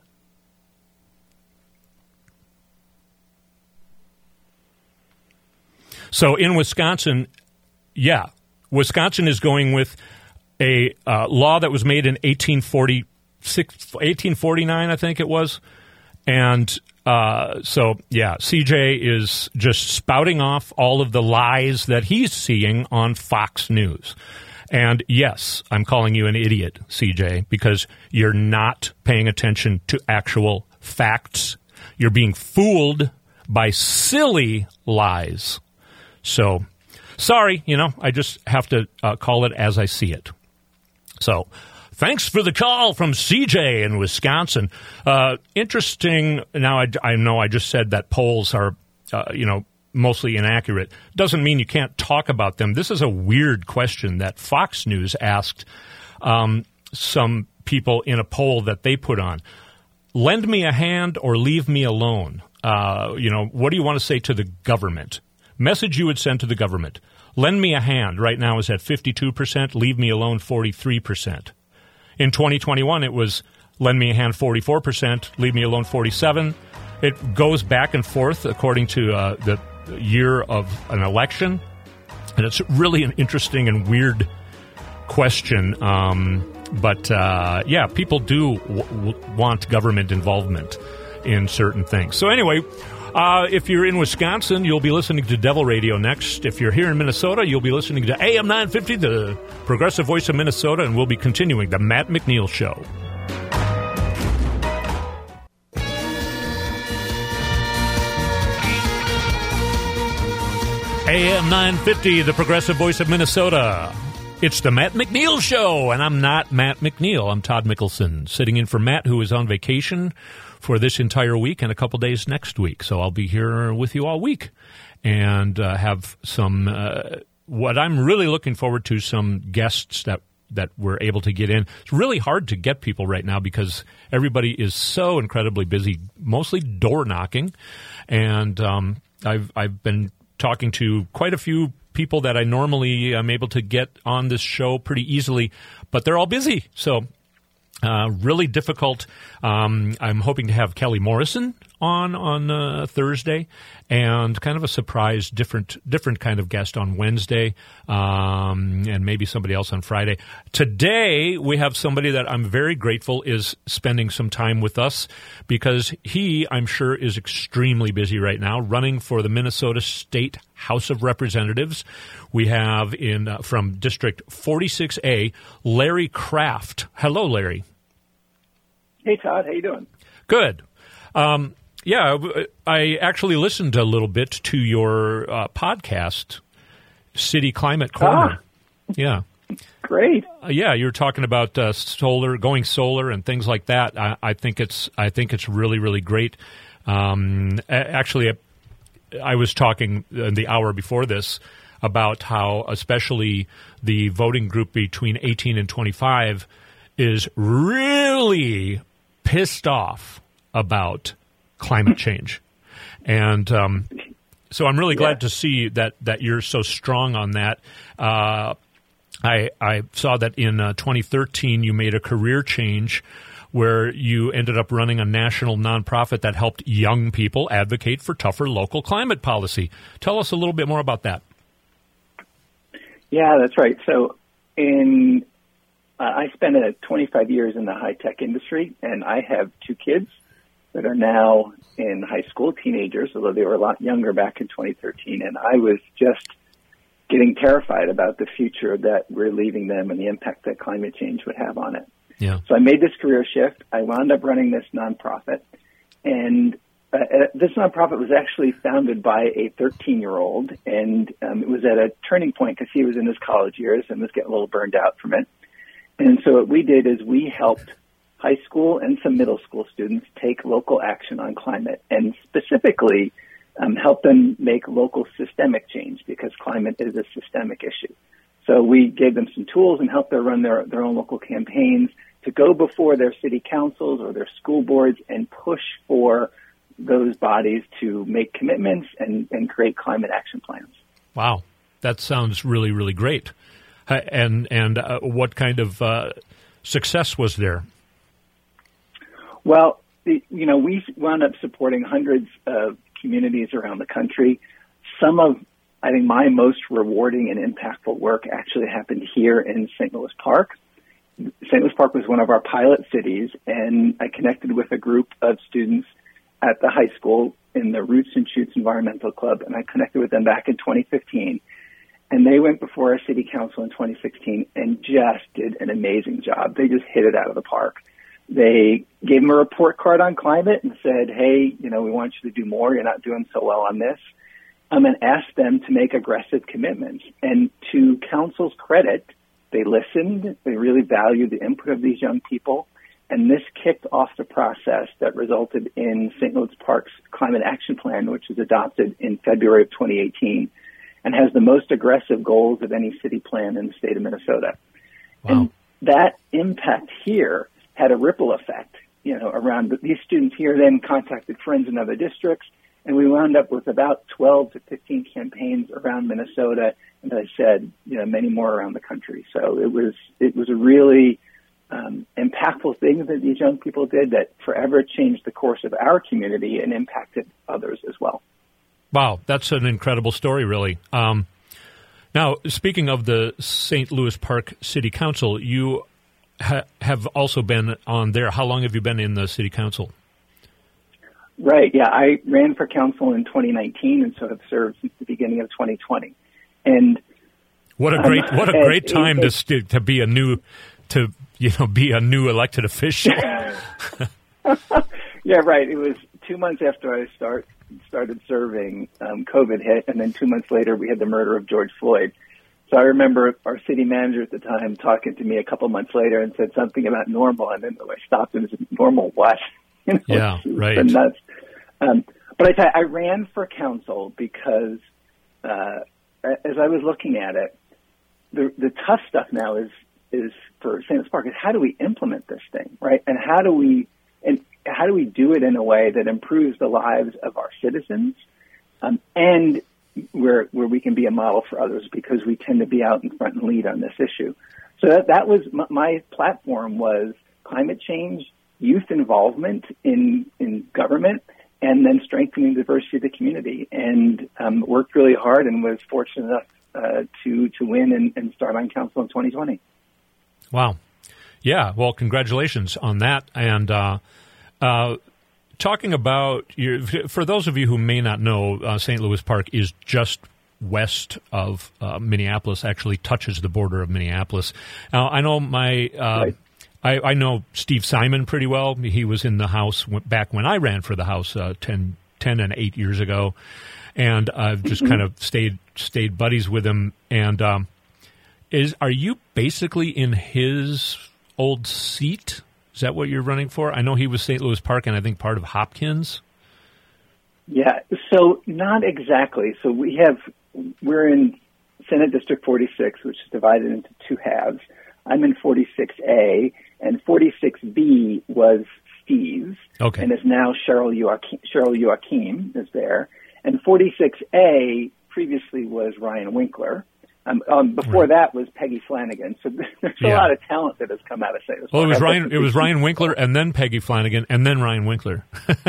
So in Wisconsin, Wisconsin is going with a law that was made in 1849, I think it was. And CJ is just spouting off all of the lies that he's seeing on Fox News. And yes, I'm calling you an idiot, CJ, because you're not paying attention to actual facts. You're being fooled by silly lies. So, sorry, I just have to call it as I see it. So, thanks for the call from CJ in Wisconsin. Interesting. Now, I know I just said that polls are, mostly inaccurate. Doesn't mean you can't talk about them. This is a weird question that Fox News asked some people in a poll that they put on. Lend me a hand or leave me alone. What do you want to say to the government? Message you would send to the government. Lend me a hand right now is at 52%. Leave me alone, 43%. In 2021, it was lend me a hand, 44%. Leave me alone, 47%. It goes back and forth according to the year of an election. And it's really an interesting and weird question. But people do want government involvement in certain things. So anyway, if you're in Wisconsin, you'll be listening to Devil Radio next. If you're here in Minnesota, you'll be listening to AM 950, the progressive voice of Minnesota, and we'll be continuing the Matt McNeil Show. AM 950, the progressive voice of Minnesota. It's the Matt McNeil Show, and I'm not Matt McNeil. I'm Todd Mickelson, sitting in for Matt, who is on vacation for this entire week and a couple days next week. So I'll be here with you all week and have some, what I'm really looking forward to, some guests that we're able to get in. It's really hard to get people right now because everybody is so incredibly busy, mostly door knocking. And I've been talking to quite a few people that I normally am able to get on this show pretty easily, but they're all busy. So really difficult. I'm hoping to have Kelly Morrison on Thursday, and kind of a surprise, different kind of guest on Wednesday, and maybe somebody else on Friday. Today, we have somebody that I'm very grateful is spending some time with us because he, I'm sure, is extremely busy right now, running for the Minnesota State House of Representatives. We have from District 46A, Larry Kraft. Hello, Larry. Hey, Todd. How you doing? Good. Yeah, I actually listened a little bit to your podcast, City Climate Corner. Yeah. Great. Yeah, you were talking about going solar and things like that. I think it's really, really great. Actually, I was talking in the hour before this about how especially the voting group between 18 and 25 is really pissed off about climate change. And so I'm really glad to see that you're so strong on that. I saw that in 2013 you made a career change where you ended up running a national nonprofit that helped young people advocate for tougher local climate policy. Tell us a little bit more about that. Yeah, that's right. So I spent 25 years in the high-tech industry, and I have 2 kids that are now in high school, teenagers, although they were a lot younger back in 2013. And I was just getting terrified about the future that we're leaving them and the impact that climate change would have on it. Yeah. So I made this career shift. I wound up running this nonprofit. And this nonprofit was actually founded by a 13-year-old. And it was at a turning point because he was in his college years and was getting a little burned out from it. And so what we did is we helped high school and some middle school students take local action on climate, and specifically help them make local systemic change because climate is a systemic issue. So we gave them some tools and helped them run their own local campaigns to go before their city councils or their school boards and push for those bodies to make commitments and create climate action plans. Wow. That sounds really, really great. And what kind of success was there? Well, we wound up supporting hundreds of communities around the country. Some of, I think, my most rewarding and impactful work actually happened here in St. Louis Park. St. Louis Park was one of our pilot cities, and I connected with a group of students at the high school in the Roots and Shoots Environmental Club, and I connected with them back in 2015. And they went before our city council in 2016 and just did an amazing job. They just hit it out of the park. They gave them a report card on climate and said, hey, we want you to do more. You're not doing so well on this. And asked them to make aggressive commitments. And to council's credit, they listened. They really valued the input of these young people. And this kicked off the process that resulted in St. Louis Park's Climate Action Plan, which was adopted in February of 2018 and has the most aggressive goals of any city plan in the state of Minnesota. Wow. And that impact here had a ripple effect, around these students here then contacted friends in other districts, and we wound up with about 12 to 15 campaigns around Minnesota, and as I said, many more around the country. So it was a really impactful thing that these young people did that forever changed the course of our community and impacted others as well. Wow, that's an incredible story, really. Now, speaking of the St. Louis Park City Council, you have also been on there. How long have you been in the City Council? Right, yeah. I ran for council in 2019 and so have served since the beginning of 2020. And what a great time to be a new elected official. Yeah, right. It was 2 months after I started serving, COVID hit, and then 2 months later we had the murder of George Floyd. So I remember our city manager at the time talking to me a couple months later and said something about normal, and then I stopped and said, normal what? Yeah, right. Been nuts. But I tell you, I ran for council because as I was looking at it, the tough stuff now is for St. Louis Park is how do we implement this thing, right? And how do we do it in a way that improves the lives of our citizens, and where we can be a model for others, because we tend to be out in front and lead on this issue. So that was my platform, was climate change, youth involvement in government, and then strengthening the diversity of the community. And worked really hard and was fortunate enough to win and start on council in 2020. Wow. Yeah. Well, congratulations on that. And talking about for those of you who may not know, St. Louis Park is just west of Minneapolis, actually touches the border of Minneapolis. Now, I know Right. I know Steve Simon pretty well. He was in the House back when I ran for the House 10 and 8 years ago. And I've just kind of stayed buddies with him. And are you basically in his old seat? Is that what you're running for? I know he was St. Louis Park and I think part of Hopkins. Yeah, so not exactly. So we're in Senate District 46, which is divided into two halves. I'm in 46A, and 46B was Steve's, okay, and is now Cheryl Joachim is there. And 46A previously was Ryan Winkler. Before that was Peggy Flanagan. So there's a lot of talent that has come out of St. Louis. Well, it was Ryan Winkler, and then Peggy Flanagan, and then Ryan Winkler.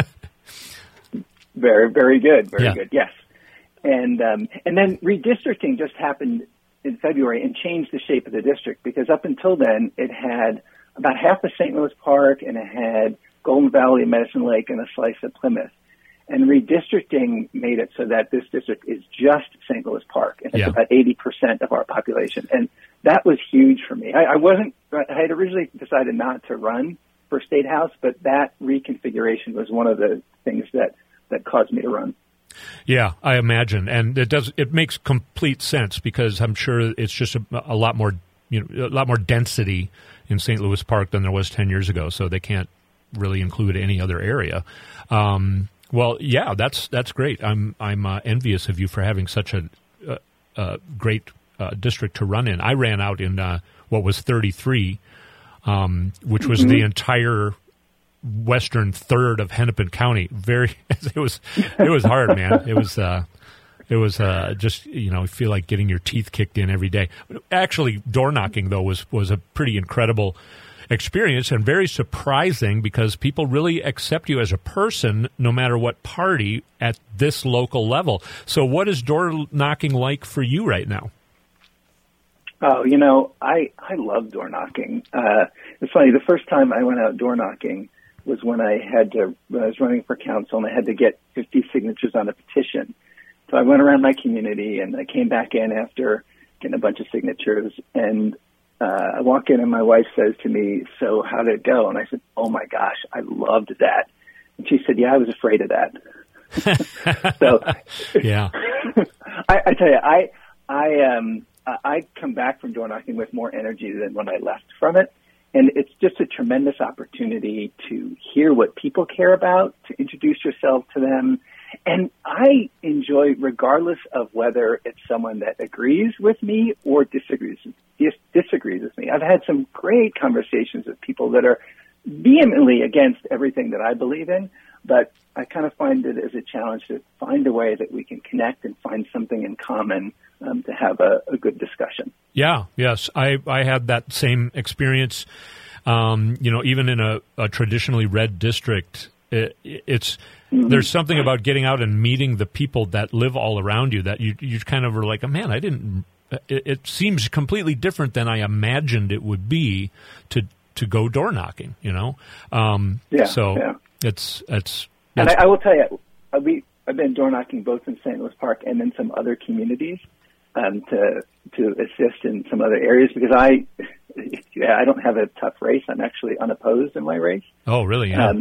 Very, very good. Very good. Yes. And then redistricting just happened in February and changed the shape of the district, because up until then it had about half of St. Louis Park and it had Golden Valley, Medicine Lake, and a slice of Plymouth. And redistricting made it so that this district is just St. Louis Park, and it's about 80% of our population. And that was huge for me. I had originally decided not to run for State House, but that reconfiguration was one of the things that caused me to run. Yeah, I imagine, and it makes complete sense, because I'm sure it's just a lot more density in St. Louis Park than there was 10 years ago, so they can't really include any other area. Well, yeah, that's great. I'm envious of you for having such a great district to run in. I ran out in what was 33, which was the entire western third of Hennepin County. It was hard, man. It was just, feel like getting your teeth kicked in every day. Actually, door knocking though was a pretty incredible experience and very surprising, because people really accept you as a person no matter what party at this local level. So what is door knocking like for you right now? Oh, I love door knocking. It's funny, the first time I went out door knocking was when I was running for council, and I had to get 50 signatures on a petition. So I went around my community, and I came back in after getting a bunch of signatures, and I walk in, and my wife says to me, "So how did it go?" And I said, "Oh my gosh, I loved that." And she said, "Yeah, I was afraid of that." So, yeah, I tell you, I come back from door knocking with more energy than when I left from it. And it's just a tremendous opportunity to hear what people care about, to introduce yourself to them. And I enjoy, regardless of whether it's someone that agrees with me or disagrees with me. I've had some great conversations with people that are vehemently against everything that I believe in, but I kind of find it as a challenge to find a way that we can connect and find something in common to have a good discussion. Yeah, yes. I had that same experience, even in a traditionally red district. There's something about getting out and meeting the people that live all around you that you kind of are like, oh, man, it seems completely different than I imagined it would be to go door knocking, It's and I will tell you, I've been door knocking both in St. Louis Park and in some other communities to assist in some other areas, because I don't have a tough race. I'm actually unopposed in my race. Oh, really? Yeah.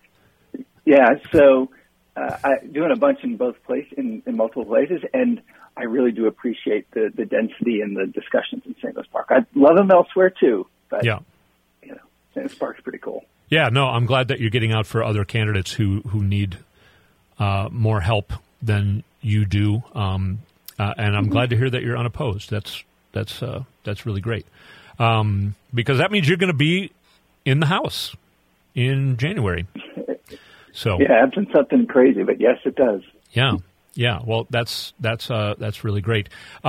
So I'm doing a bunch in in multiple places, and I really do appreciate the density and the discussions in St. Louis Park. I love them elsewhere too, but St. Louis Park's pretty cool. Yeah, no, I'm glad that you're getting out for other candidates who need more help than you do, and I'm glad to hear that you're unopposed. That's really great, because that means you're going to be in the House in January. So yeah, absent something crazy, but yes, it does. Yeah. Well, that's really great.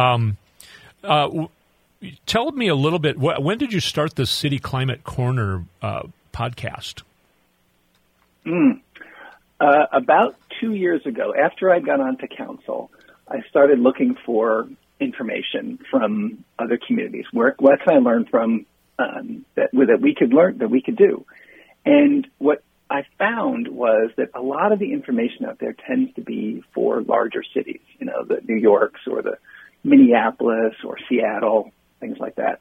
Tell me a little bit. When did you start the City Climate Corner podcast? About 2 years ago, after I got onto council, I started looking for information from other communities. What can I learn from that we could do? And what I found was that a lot of the information out there tends to be for larger cities, the New Yorks or the Minneapolis or Seattle, things like that.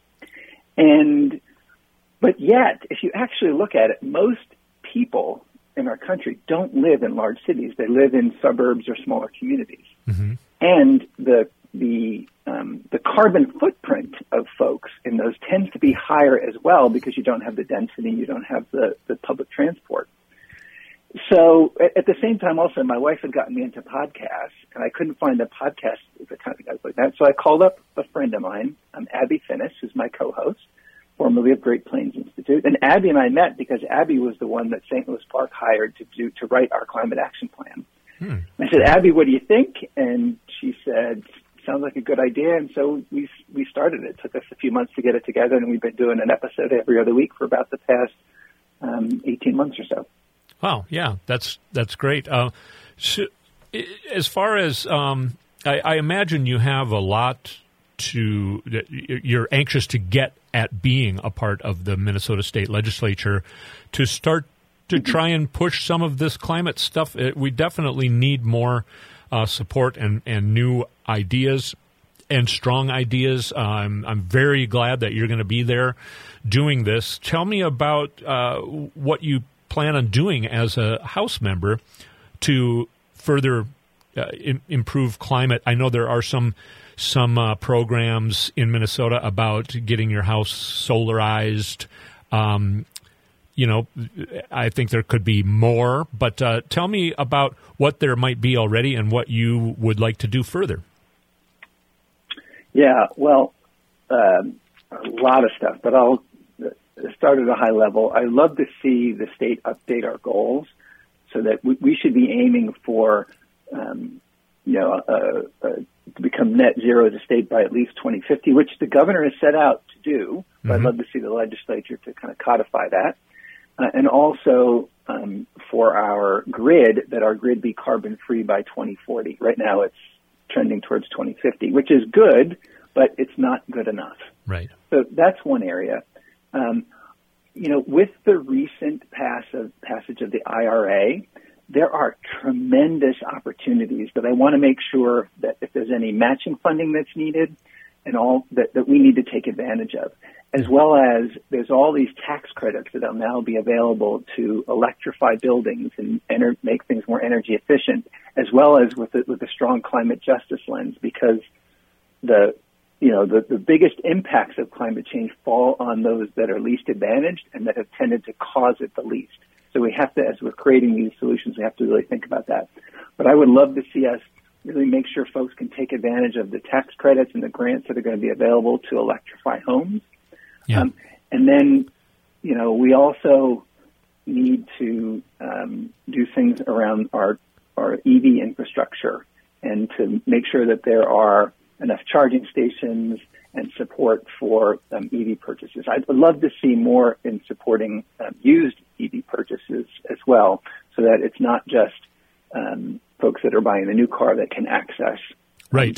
But yet, if you actually look at it, most people in our country don't live in large cities. They live in suburbs or smaller communities. Mm-hmm. And the carbon footprint of folks in those tends to be higher as well, because you don't have the density, you don't have the public transport. So at the same time, also, my wife had gotten me into podcasts, and I couldn't find a podcast that kind of guys like that. So I called up a friend of mine, Abby Finnis, who's my co-host, formerly of Great Plains Institute. And Abby and I met because Abby was the one that St. Louis Park hired to write our climate action plan. I said, Abby, what do you think? And she said, sounds like a good idea. And so we started it. It took us a few months to get it together, and we've been doing an episode every other week for about the past 18 months or so. Wow, yeah, that's great. So, as far as I imagine, you have a lot you're anxious to get at being a part of the Minnesota State Legislature to start to try and push some of this climate stuff. We definitely need more support and new ideas and strong ideas. I'm very glad that you're going to be there doing this. Tell me about what you plan on doing as a House member to further improve climate. I know there are some programs in Minnesota about getting your house solarized. I think there could be more, but tell me about what there might be already and what you would like to do further. Yeah, well, a lot of stuff, but I'll start at a high level. I'd love to see the state update our goals so that we should be aiming for, to become net zero as a state by at least 2050, which the governor has set out to do. But I'd love to see the legislature to kind of codify that. And also for our grid, that our grid be carbon-free by 2040. Right now it's trending towards 2050, which is good, but it's not good enough. Right. So that's one area. With the recent passage of the IRA, there are tremendous opportunities, but I want to make sure that if there's any matching funding that's needed and all that we need to take advantage of, as well as there's all these tax credits that will now be available to electrify buildings and make things more energy efficient, as well as with a strong climate justice lens, because the biggest impacts of climate change fall on those that are least advantaged and that have tended to cause it the least. So we have to, as we're creating these solutions, we have to really think about that. But I would love to see us really make sure folks can take advantage of the tax credits and the grants that are going to be available to electrify homes. Yeah. And then, we also need to do things around our EV infrastructure and to make sure that there are enough charging stations and support for EV purchases. I'd love to see more in supporting used EV purchases as well, so that it's not just folks that are buying the new car that can access. Right.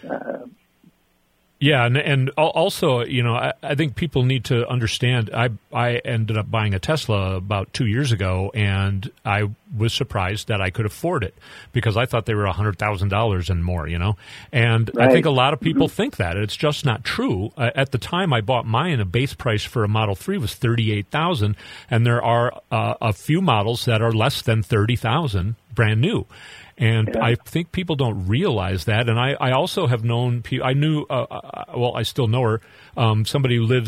Yeah, and also, I think people need to understand. I ended up buying a Tesla about 2 years ago, and I was surprised that I could afford it because I thought they were $100,000 and more, And right. I think a lot of people think that. It's just not true. At the time I bought mine, a base price for a Model 3 was $38,000, and there are a few models that are less than $30,000 brand new. And I think people don't realize that. And I also have known people. I knew, I still know her. Somebody who lives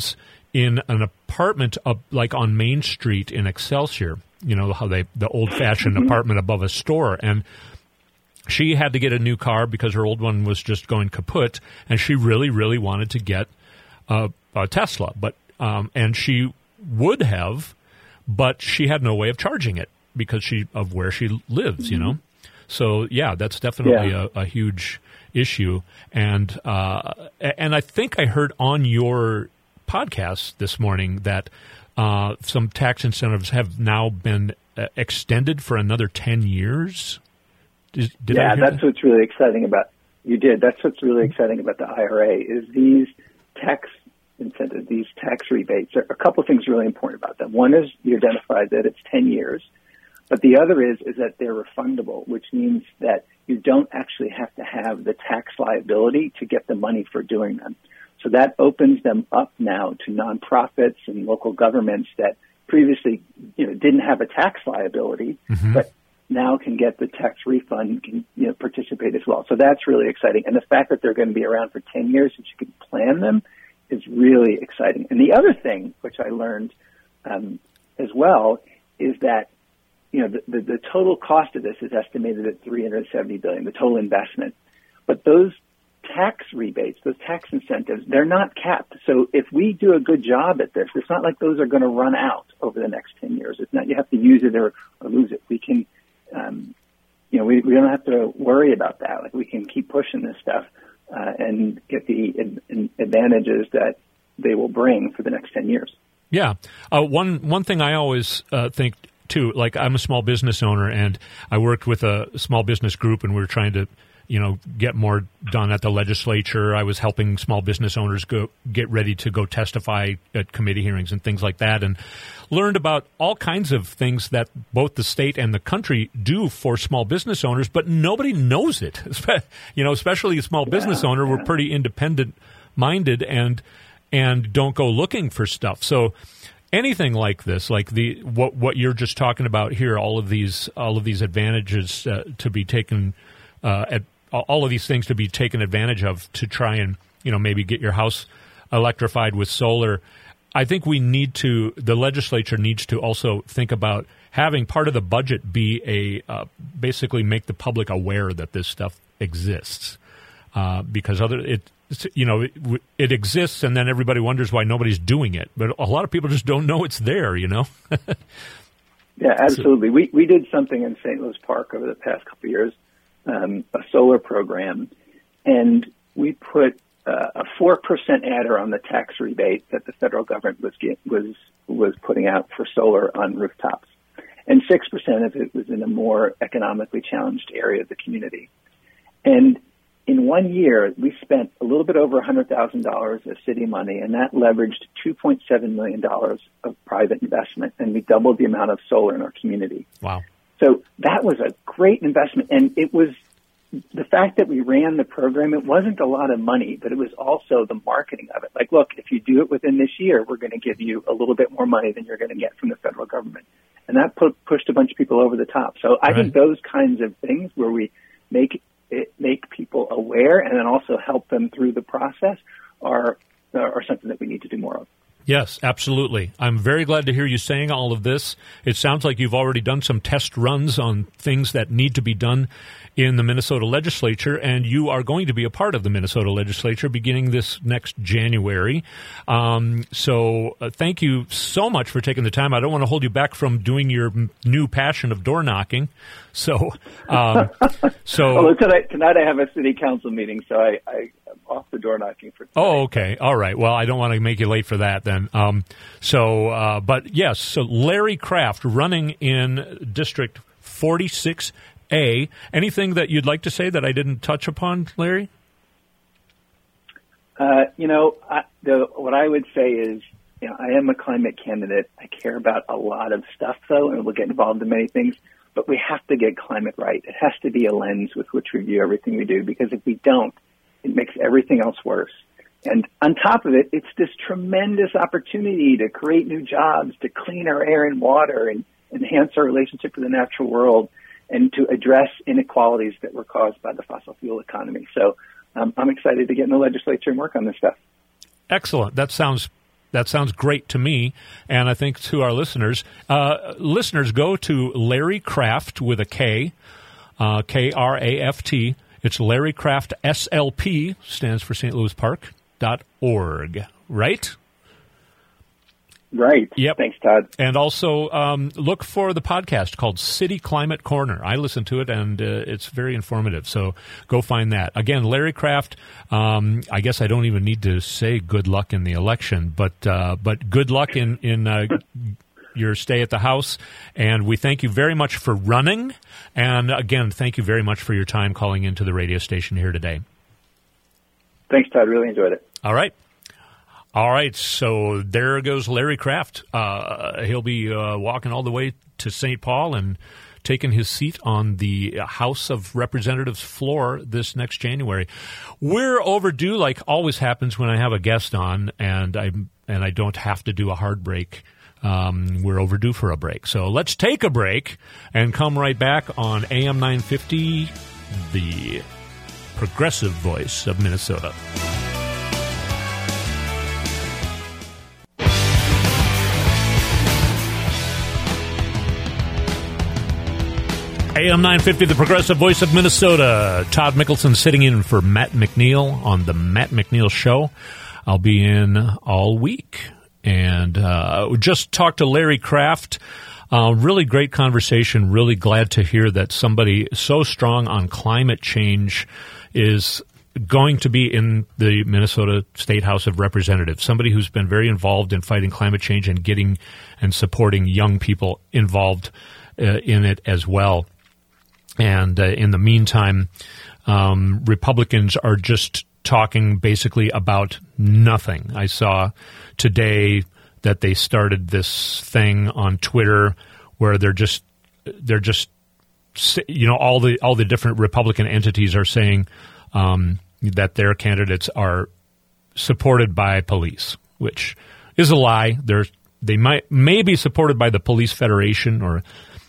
in an apartment up, like on Main Street in Excelsior. You know how the old-fashioned apartment above a store, and she had to get a new car because her old one was just going kaput, and she really, really wanted to get a Tesla, but and she would have, but she had no way of charging it because of where she lives, you know. So yeah, that's definitely a huge issue, and I think I heard on your podcast this morning that some tax incentives have now been extended for another 10 years. That's what's really exciting about That's what's really exciting about the IRA is these tax incentives, these tax rebates. There are a couple of things really important about them. One is you identified that it's 10 years, but the other is that they're refundable, which means that you don't actually have to have the tax liability to get the money for doing them. So that opens them up now to nonprofits and local governments that previously, didn't have a tax liability, but now can get the tax refund, can participate as well. So that's really exciting. And the fact that they're going to be around for 10 years and you can plan them is really exciting. And the other thing, which I learned as well, is that the total cost of this is estimated at $370 billion, the total investment. But those tax rebates, those tax incentives, they're not capped. So if we do a good job at this, it's not like those are going to run out over the next 10 years. It's not you have to use it or lose it. We can, we don't have to worry about that. Like we can keep pushing this stuff and get the advantages that they will bring for the next 10 years. Yeah. One thing I always think too, like I'm a small business owner and I worked with a small business group and we were trying to get more done at the legislature. I was helping small business owners get ready to go testify at committee hearings and things like that, and learned about all kinds of things that both the state and the country do for small business owners, but nobody knows it. Especially a small business owner, we're pretty independent-minded and don't go looking for stuff. So anything like this, like what you're just talking about here, all of these advantages to be taken all of these things to be taken advantage of to try and, maybe get your house electrified with solar. I think the legislature needs to also think about having part of the budget be basically make the public aware that this stuff exists. Because it exists and then everybody wonders why nobody's doing it. But a lot of people just don't know it's there, Yeah, absolutely. We did something in St. Louis Park over the past couple of years. A solar program, and we put a 4% adder on the tax rebate that the federal government was putting out for solar on rooftops, and 6% of it was in a more economically challenged area of the community. And in 1 year, we spent a little bit over $100,000 of city money, and that leveraged $2.7 million of private investment, and we doubled the amount of solar in our community. Wow. So that was a great investment, and it was the fact that we ran the program. It wasn't a lot of money, but it was also the marketing of it. Like, look, if you do it within this year, we're going to give you a little bit more money than you're going to get from the federal government. And that pushed a bunch of people over the top. So I think those kinds of things where we make people aware and then also help them through the process are something that we need to do more of. Yes, absolutely. I'm very glad to hear you saying all of this. It sounds like you've already done some test runs on things that need to be done in the Minnesota legislature, and you are going to be a part of the Minnesota legislature beginning this next January. So thank you so much for taking the time. I don't want to hold you back from doing your new passion of door knocking. So, well, tonight I have a city council meeting, so I'm off the door knocking for tonight. Oh, okay. All right. Well, I don't want to make you late for that then. But yes, so Larry Kraft running in District 46A. Anything that you'd like to say that I didn't touch upon, Larry? What I would say is, I am a climate candidate. I care about a lot of stuff, though, and we'll get involved in many things. But we have to get climate right. It has to be a lens with which we view everything we do, because if we don't, it makes everything else worse. And on top of it, it's this tremendous opportunity to create new jobs, to clean our air and water, and enhance our relationship with the natural world, and to address inequalities that were caused by the fossil fuel economy. So I'm excited to get in the legislature and work on this stuff. Excellent. That sounds That sounds great to me, and I think to our listeners. Listeners, go to Larry Craft with a K, Kraft. It's Larry Craft SLP, stands for St. Louis Park.org, right? Right. Yep. Thanks, Todd. And also look for the podcast called City Climate Corner. I listen to it, and it's very informative. So go find that. Again, Larry Craft, I guess I don't even need to say good luck in the election, but good luck in your stay at the House. And we thank you very much for running. And, again, thank you very much for your time calling into the radio station here today. Thanks, Todd. Really enjoyed it. All right, so there goes Larry Craft. He'll be walking all the way to St. Paul and taking his seat on the House of Representatives floor this next January. We're overdue, like always happens when I have a guest on, and I don't have to do a hard break. We're overdue for a break. So let's take a break and come right back on AM 950, the progressive voice of Minnesota. AM 950, the progressive voice of Minnesota. Todd Mickelson sitting in for Matt McNeil on the Matt McNeil Show. I'll be in all week. And we just talked to Larry Craft. Really great conversation. Really glad to hear that somebody so strong on climate change is going to be in the Minnesota State House of Representatives. Somebody who's been very involved in fighting climate change and getting and supporting young people involved in it as well. And in the meantime, Republicans are just talking basically about nothing. I saw today that they started this thing on Twitter where they're just all the different Republican entities are saying that their candidates are supported by police, which is a lie. They may be supported by the Police Federation or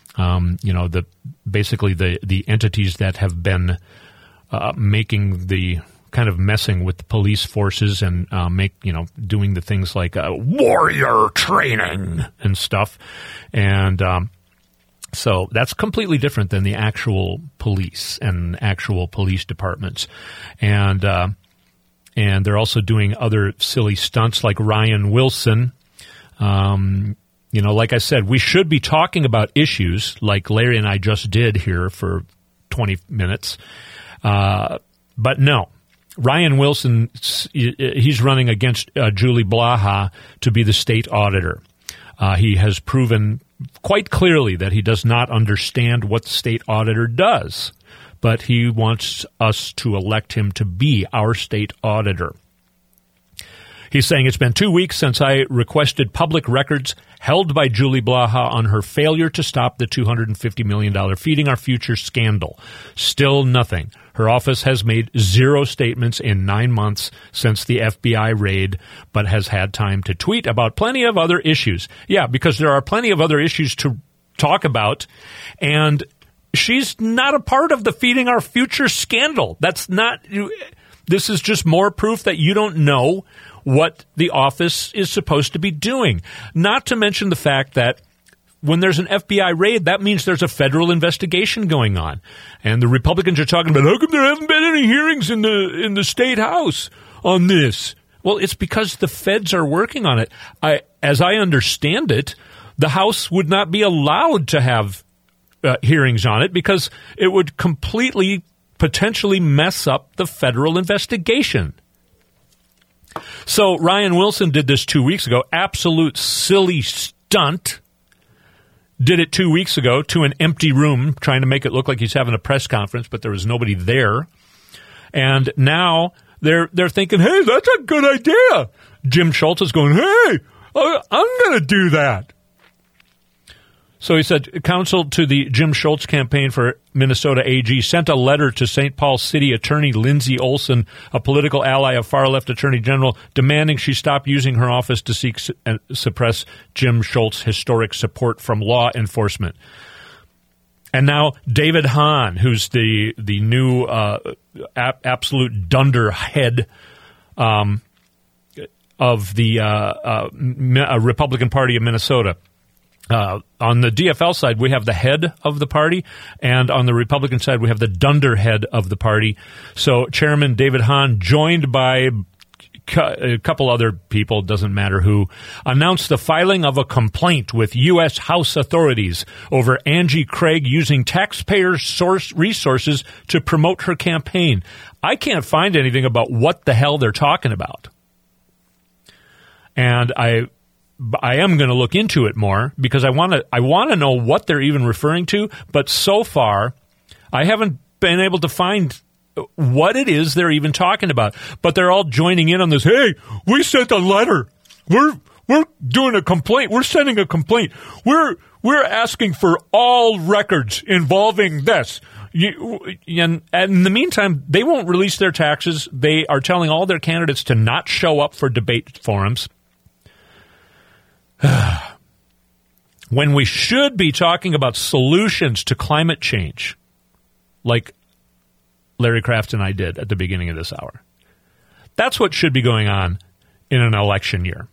the entities that have been making the kind of messing with the police forces and doing the things like warrior training and stuff. And so that's completely different than the actual police and actual police departments. And they're also doing other silly stunts like Ryan Wilson. Like I said, we should be talking about issues like Larry and I just did here for 20 minutes. But no, Ryan Wilson, he's running against Julie Blaha to be the state auditor. He has proven quite clearly that he does not understand what the state auditor does, but he wants us to elect him to be our state auditor. He's saying it's been 2 weeks since I requested public records held by Julie Blaha on her failure to stop the $250 million Feeding Our Future scandal. Still nothing. Her office has made 0 statements in 9 months since the FBI raid, but has had time to tweet about plenty of other issues. Yeah, because there are plenty of other issues to talk about, and she's not a part of the Feeding Our Future scandal. This is just more proof that you don't know what the office is supposed to be doing. Not to mention the fact that when there's an FBI raid, that means there's a federal investigation going on. And the Republicans are talking about, how come there haven't been any hearings in the state house on this? Well, it's because the feds are working on it. As I understand it, the House would not be allowed to have hearings on it because it would completely, potentially mess up the federal investigation. So Ryan Wilson did this 2 weeks ago. Absolute silly stunt. Did it 2 weeks ago to an empty room, trying to make it look like he's having a press conference, but there was nobody there. And now they're thinking, hey, that's a good idea. Jim Schultz is going, hey, I'm going to do that. So he said, counsel to the Jim Schultz campaign for Minnesota AG sent a letter to St. Paul City Attorney Lindsay Olson, a political ally of far-left Attorney General, demanding she stop using her office to seek and suppress Jim Schultz's historic support from law enforcement. And now David Hahn, who's the new absolute dunderhead of of the Republican Party of Minnesota. On the DFL side, we have the head of the party, and on the Republican side, we have the dunderhead of the party. So Chairman David Hahn, joined by a couple other people, doesn't matter who, announced the filing of a complaint with U.S. House authorities over Angie Craig using taxpayer resources to promote her campaign. I can't find anything about what the hell they're talking about. And I am going to look into it more because I want to know what they're even referring to. But so far, I haven't been able to find what it is they're even talking about. But they're all joining in on this. Hey, we sent a letter. We're doing a complaint. We're sending a complaint. We're asking for all records involving this. And in the meantime, they won't release their taxes. They are telling all their candidates to not show up for debate forums. When we should be talking about solutions to climate change, like Larry Kraft and I did at the beginning of this hour. That's what should be going on in an election year.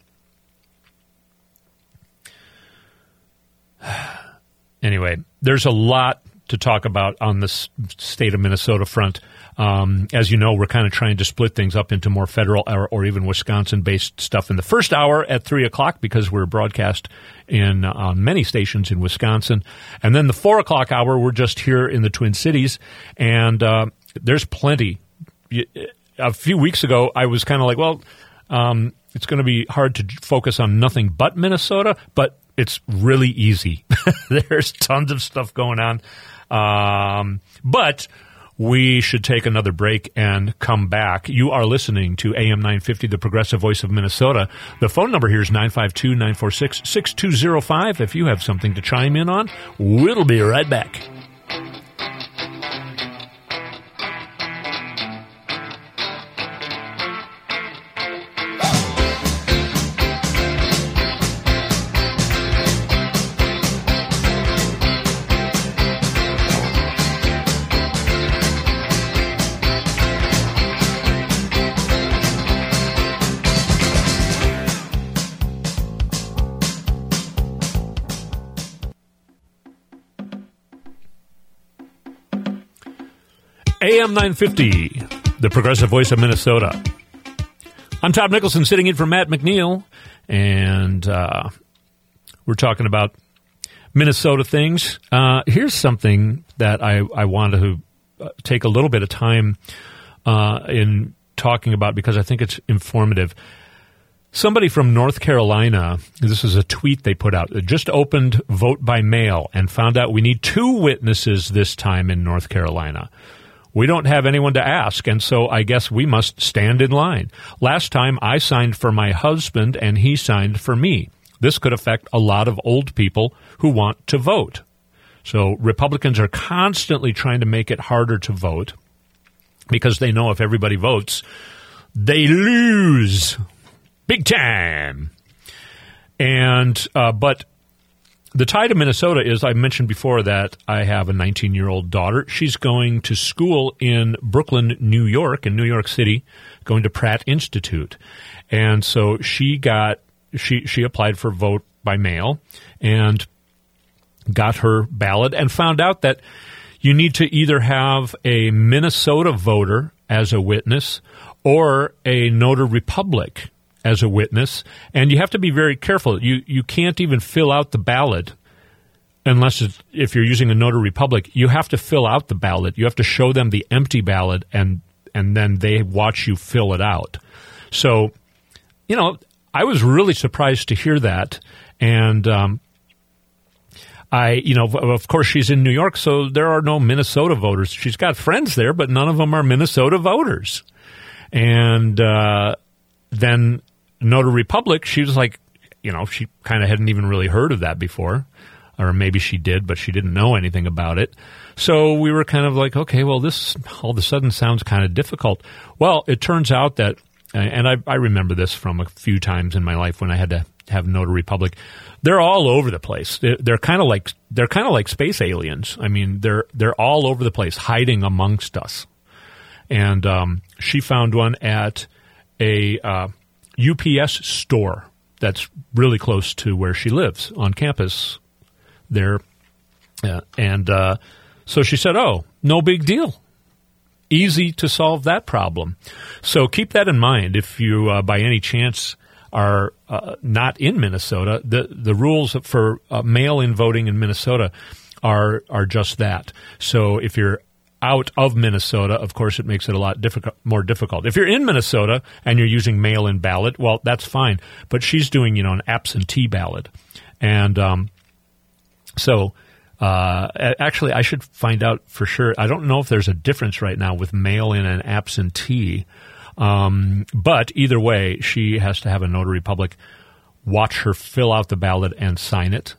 Anyway, there's a lot to talk about on the state of Minnesota front. As you know, we're kind of trying to split things up into more federal or even Wisconsin-based stuff in the first hour at 3 o'clock because we're broadcast on many stations in Wisconsin. And then the 4 o'clock hour, we're just here in the Twin Cities. And there's plenty. A few weeks ago, I was kind of like, well, it's going to be hard to focus on nothing but Minnesota, but it's really easy. There's tons of stuff going on. But we should take another break and come back. You are listening to AM 950, the Progressive Voice of Minnesota. The phone number here is 952-946-6205. If you have something to chime in on, we'll be right back. AM 950, the Progressive Voice of Minnesota. I'm Tom Nicholson, sitting in for Matt McNeil, and we're talking about Minnesota things. Here's something that I want to take a little bit of time in talking about because I think it's informative. Somebody from North Carolina, this is a tweet they put out, just opened vote by mail and found out we need 2 witnesses this time in North Carolina. We don't have anyone to ask, and so I guess we must stand in line. Last time I signed for my husband, and he signed for me. This could affect a lot of old people who want to vote. So Republicans are constantly trying to make it harder to vote because they know if everybody votes, they lose big time. And but the tie to Minnesota is, I mentioned before that I have a 19-year-old daughter. She's going to school in Brooklyn, New York, in New York City, going to Pratt Institute. And so she applied for vote by mail and got her ballot and found out that you need to either have a Minnesota voter as a witness or a Notary Republic as a witness, and you have to be very careful. You can't even fill out the ballot unless if you're using a Notary Public. You have to fill out the ballot. You have to show them the empty ballot, and then they watch you fill it out. So, I was really surprised to hear that, and of course, she's in New York, so there are no Minnesota voters. She's got friends there, but none of them are Minnesota voters. And then Notary Republic, she was like, she kind of hadn't even really heard of that before. Or maybe she did, but she didn't know anything about it. So we were kind of like, okay, well, this all of a sudden sounds kind of difficult. Well, it turns out that, and I remember this from a few times in my life when I had to have Notary Republic. They're all over the place. They're kind of like space aliens. I mean, they're all over the place, hiding amongst us. And she found one at a UPS store that's really close to where she lives on campus there. So she said, oh, no big deal. Easy to solve that problem. So keep that in mind if you, by any chance, are not in Minnesota. The rules for mail-in voting in Minnesota are just that. So if you're out of Minnesota, of course, it makes it a lot more difficult. If you're in Minnesota and you're using mail-in ballot, well, that's fine. But she's doing, an absentee ballot. And actually, I should find out for sure. I don't know if there's a difference right now with mail-in and absentee. But either way, she has to have a notary public watch her fill out the ballot and sign it.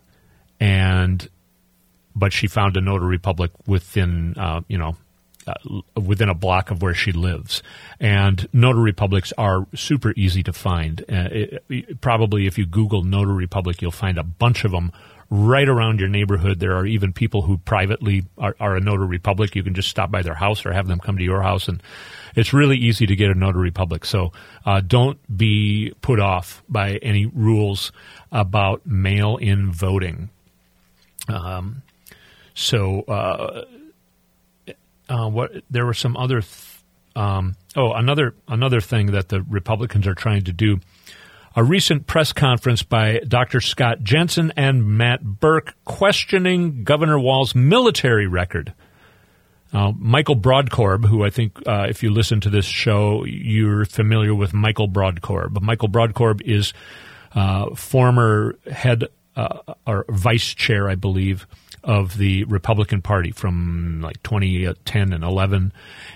But she found a notary public within, within a block of where she lives. And notary publics are super easy to find. Probably if you Google notary public, you'll find a bunch of them right around your neighborhood. There are even people who privately are a notary public. You can just stop by their house or have them come to your house, and it's really easy to get a notary public. So don't be put off by any rules about mail-in voting. There were some other another thing that the Republicans are trying to do. A recent press conference by Dr. Scott Jensen and Matt Birk questioning Governor Walz's military record. Michael Broadkorb, who I think if you listen to this show, you're familiar with Michael Broadkorb. Michael Broadkorb is former head or vice chair, I believe, of the Republican Party from like 2010 and 11.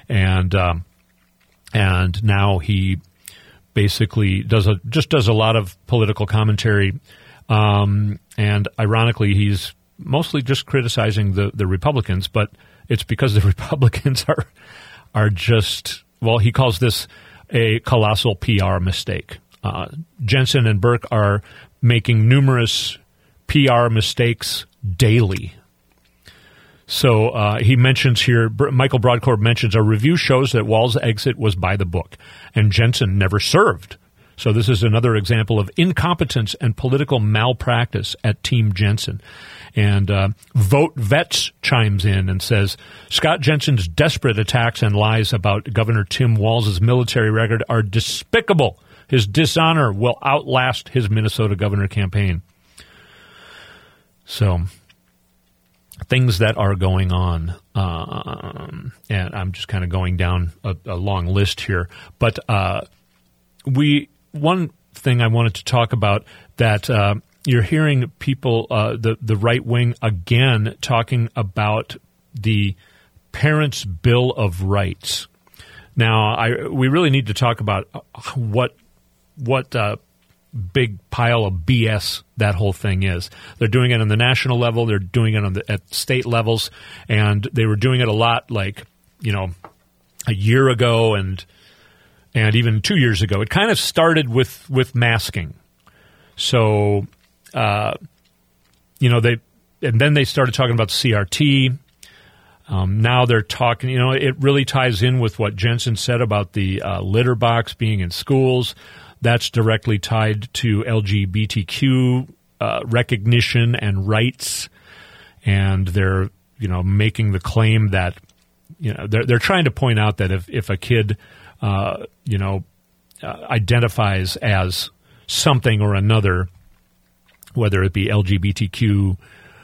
And now he basically does a lot of political commentary, and ironically, he's mostly just criticizing the Republicans. But it's because the Republicans are just, well, he calls this a colossal PR mistake. Jensen and Birk are making numerous PR mistakes daily. So he mentions here, Michael Broadkorb mentions, our review shows that Walz's exit was by the book, and Jensen never served. So this is another example of incompetence and political malpractice at Team Jensen. And Vote Vets chimes in and says, Scott Jensen's desperate attacks and lies about Governor Tim Walz's military record are despicable. His dishonor will outlast his Minnesota governor campaign. So things that are going on, and I'm just kind of going down a long list here. But one thing I wanted to talk about that you're hearing people, the right wing again, talking about the Parents' Bill of Rights. Now, we really need to talk about what big pile of BS that whole thing is. They're doing it on the national level. They're doing it at state levels, and they were doing it a lot, like a year ago and even 2 years ago. It kind of started with masking. So, and then they started talking about CRT. Now they're talking, it really ties in with what Jensen said about the litter box being in schools. That's directly tied to LGBTQ recognition and rights. And they're, making the claim that, they're trying to point out that if a kid, identifies as something or another, whether it be LGBTQ,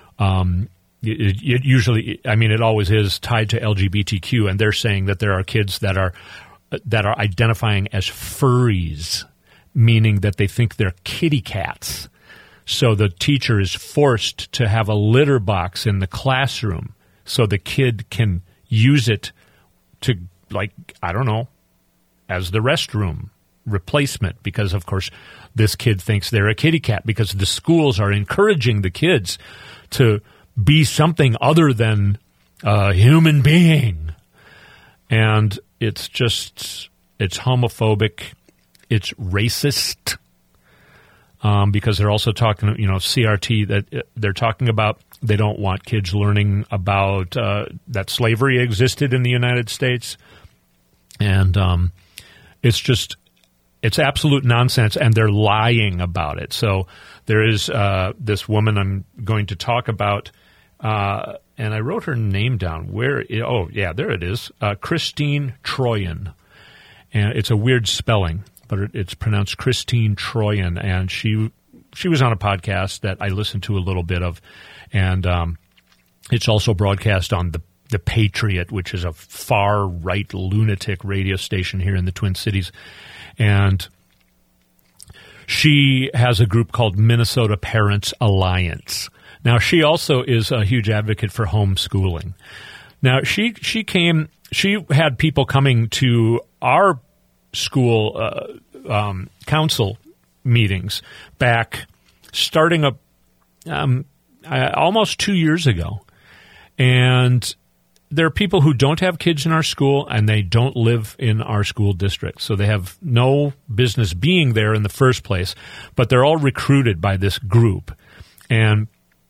it usually, it always is tied to LGBTQ, and they're saying that there are kids that are identifying as furries, meaning that they think they're kitty cats. So the teacher is forced to have a litter box in the classroom so the kid can use it to, as the restroom replacement, because, of course, this kid thinks they're a kitty cat because the schools are encouraging the kids to be something other than a human being. And it's homophobic. It's racist, because they're also talking, CRT, that they're talking about. They don't want kids learning about that slavery existed in the United States. And it's just It's absolute nonsense, and they're lying about it. So there is this woman I'm going to talk about, and I wrote her name down. There it is, Christine Troyan. And it's a weird spelling, but it's pronounced Christine Troyan, and she was on a podcast that I listened to a little bit of, and it's also broadcast on the Patriot, which is a far-right lunatic radio station here in the Twin Cities. And she has a group called Minnesota Parents Alliance. Now, she also is a huge advocate for homeschooling. Now, she had people coming to our school council meetings back starting up almost 2 years ago. And there are people who don't have kids in our school, and they don't live in our school district. So they have no business being there in the first place, but they're all recruited by this group. And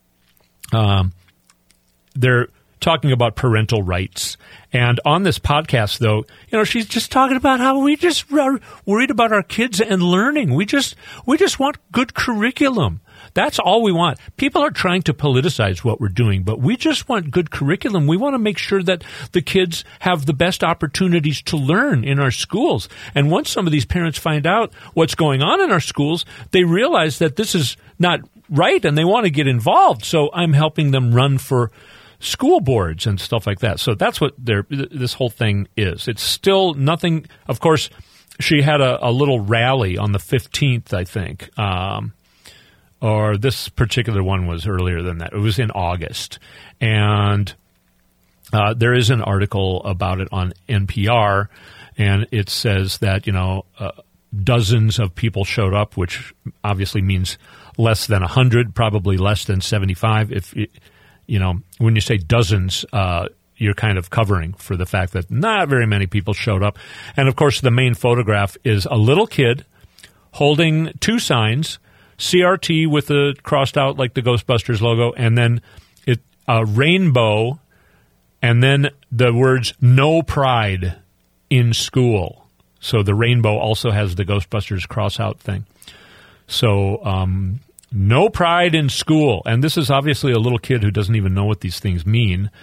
they're talking about parental rights. And on this podcast, though, she's just talking about how we just are worried about our kids and learning. We just want good curriculum. That's all we want. People are trying to politicize what we're doing, but we just want good curriculum. We want to make sure that the kids have the best opportunities to learn in our schools. And once some of these parents find out what's going on in our schools, they realize that this is not right and they want to get involved. So I'm helping them run for school boards and stuff like that. So that's what this whole thing is. It's still nothing. Of course, she had a little rally on the 15th, I think. Or this particular one was earlier than that. It was in August. And there is an article about it on NPR, and it says that, dozens of people showed up, which obviously means less than 100, probably less than 75. When you say dozens, you're kind of covering for the fact that not very many people showed up. And, of course, the main photograph is a little kid holding two signs, CRT with the crossed out like the Ghostbusters logo, and then a rainbow, and then the words "No Pride in School." So the rainbow also has the Ghostbusters cross out thing. So no pride in school, and this is obviously a little kid who doesn't even know what these things mean,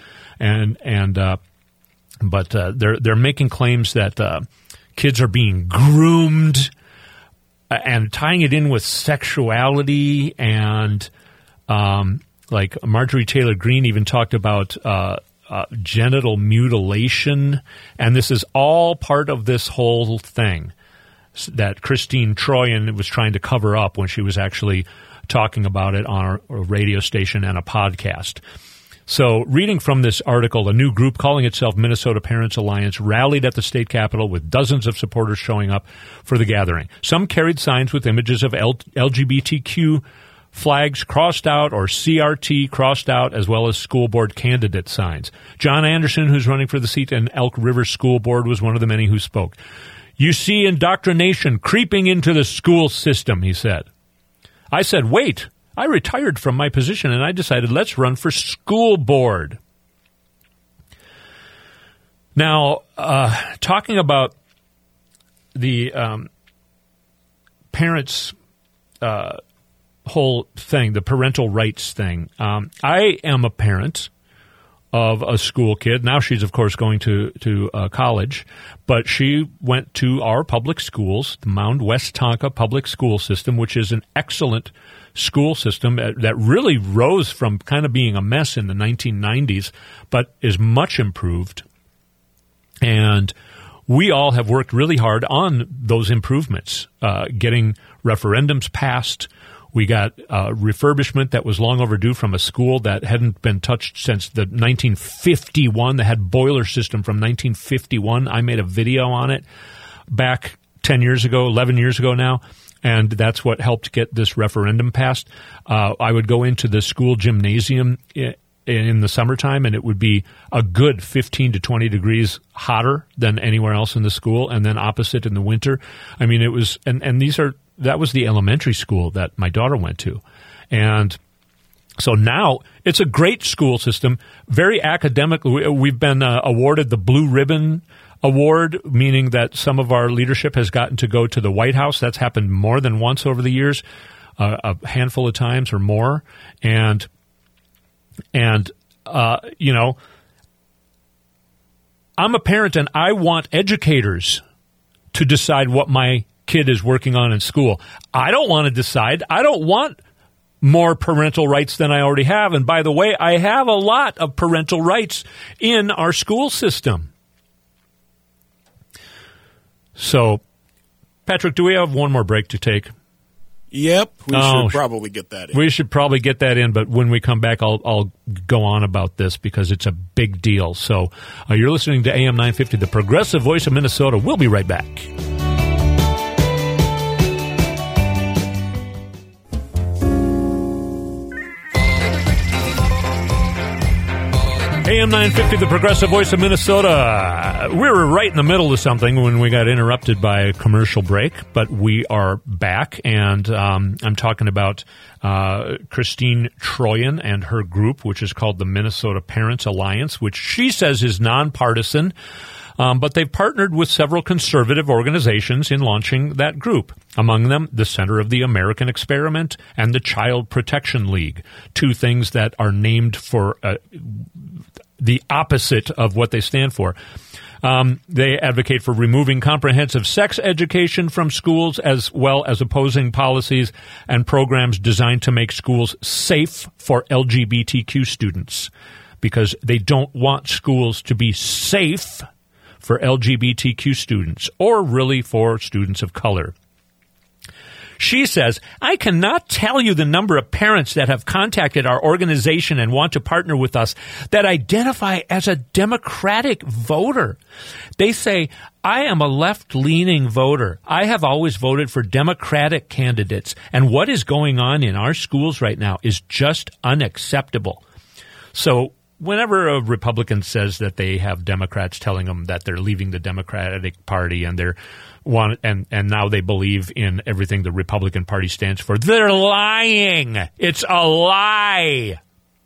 but they're making claims that kids are being groomed. And tying it in with sexuality, and like Marjorie Taylor Greene even talked about genital mutilation, and this is all part of this whole thing that Christine Troyan was trying to cover up when she was actually talking about it on a radio station and a podcast. So reading from this article, a new group calling itself Minnesota Parents Alliance rallied at the state capitol with dozens of supporters showing up for the gathering. Some carried signs with images of LGBTQ flags crossed out or CRT crossed out, as well as school board candidate signs. John Anderson, who's running for the seat in Elk River School Board, was one of the many who spoke. "You see indoctrination creeping into the school system," he said. I said, "Wait. I retired from my position, and I decided let's run for school board." Now, talking about the parents' whole thing, the parental rights thing, I am a parent of a school kid. Now she's, of course, going to college, but she went to our public schools, the Mound West Tonka Public School System, which is an excellent school system that really rose from kind of being a mess in the 1990s, but is much improved. And we all have worked really hard on those improvements, getting referendums passed. We got refurbishment that was long overdue from a school that hadn't been touched since the 1951. They had boiler system from 1951. I made a video on it back 10 years ago, 11 years ago now, and that's what helped get this referendum passed. I would go into the school gymnasium in the summertime, and it would be a good 15 to 20 degrees hotter than anywhere else in the school, and then opposite in the winter. I mean, it was, and that was the elementary school that my daughter went to. And so now it's a great school system, very academic. We've been awarded the Blue Ribbon award, meaning that some of our leadership has gotten to go to the White House. That's happened more than once over the years, a handful of times or more. And you know, I'm a parent and I want educators to decide what my kid is working on in school. I don't want to decide. I don't want more parental rights than I already have. And by the way, I have a lot of parental rights in our school system. So, Patrick, do we have one more break to take? Yep, we should probably get that in. We should probably get that in, but when we come back, I'll go on about this because it's a big deal. So, you're listening to AM 950, the progressive voice of Minnesota. We'll be right back. AM 950, the progressive voice of Minnesota. We were right in the middle of something when we got interrupted by a commercial break, but we are back, and I'm talking about Christine Troyan and her group, which is called the Minnesota Parents Alliance, which she says is nonpartisan, but they've partnered with several conservative organizations in launching that group. Among them, the Center of the American Experiment and the Child Protection League, two things that are named for the opposite of what they stand for. They advocate for removing comprehensive sex education from schools, as well as opposing policies and programs designed to make schools safe for LGBTQ students, because they don't want schools to be safe for LGBTQ students, or really for students of color. She says, I cannot tell you the number of parents that have contacted our organization and want to partner with us that identify as a Democratic voter. They say, I am a left-leaning voter. I have always voted for Democratic candidates, and what is going on in our schools right now is just unacceptable. So whenever a Republican says that they have Democrats telling them that they're leaving the Democratic Party and and now they believe in everything the Republican Party stands for, they're lying. It's a lie.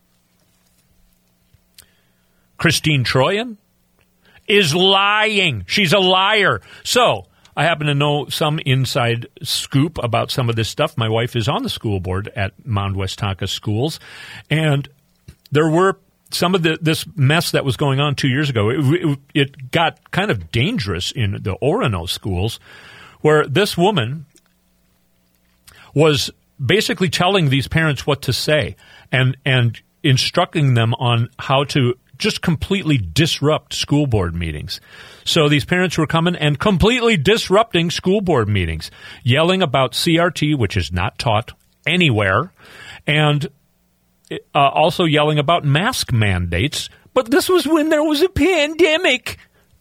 Christine Troyan is lying. She's a liar. So I happen to know some inside scoop about some of this stuff. My wife is on the school board at Mound Westonka Schools, and there were some of this mess that was going on 2 years ago. It got kind of dangerous in the Orono schools, where this woman was basically telling these parents what to say and instructing them on how to just completely disrupt school board meetings. So these parents were coming and completely disrupting school board meetings, yelling about CRT, which is not taught anywhere, and also yelling about mask mandates, but this was when there was a pandemic.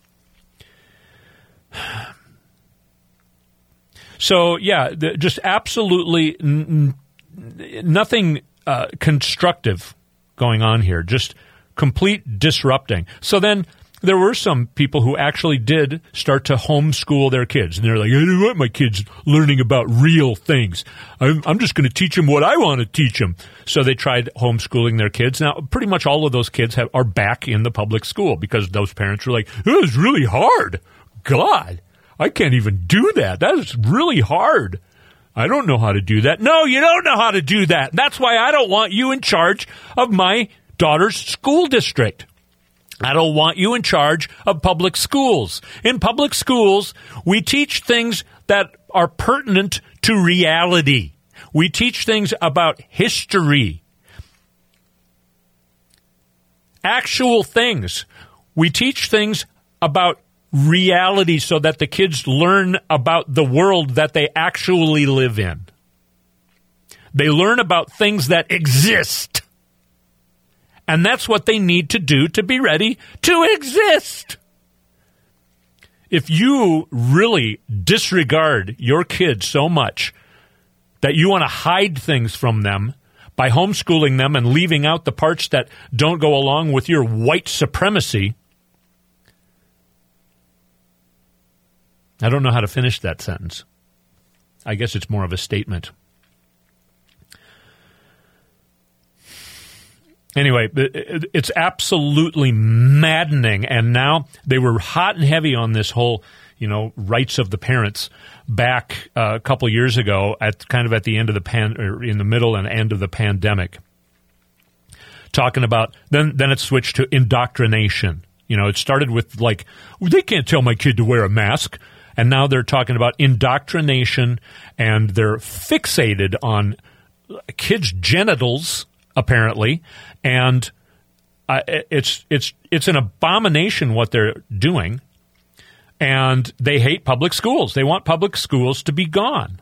So, yeah, just absolutely nothing constructive going on here, just complete disrupting. So then there were some people who actually did start to homeschool their kids. And they're like, I don't want my kids learning about real things. I'm just going to teach them what I want to teach them. So they tried homeschooling their kids. Now, pretty much all of those kids are back in the public school because those parents were like, oh, it's really hard. God, I can't even do that. That is really hard. I don't know how to do that. No, you don't know how to do that. That's why I don't want you in charge of my daughter's school district. I don't want you in charge of public schools. In public schools, we teach things that are pertinent to reality. We teach things about history, actual things. We teach things about reality so that the kids learn about the world that they actually live in. They learn about things that exist. And that's what they need to do to be ready to exist. If you really disregard your kids so much that you want to hide things from them by homeschooling them and leaving out the parts that don't go along with your white supremacy, I don't know how to finish that sentence. I guess it's more of a statement. Anyway, it's absolutely maddening. And now they were hot and heavy on this whole, rights of the parents back a couple years ago at the end of or in the middle and end of the pandemic. Talking about, then it switched to indoctrination. It started with they can't tell my kid to wear a mask. And now they're talking about indoctrination, and they're fixated on kids' genitals, apparently. And it's an abomination what they're doing. And they hate public schools. They want public schools to be gone.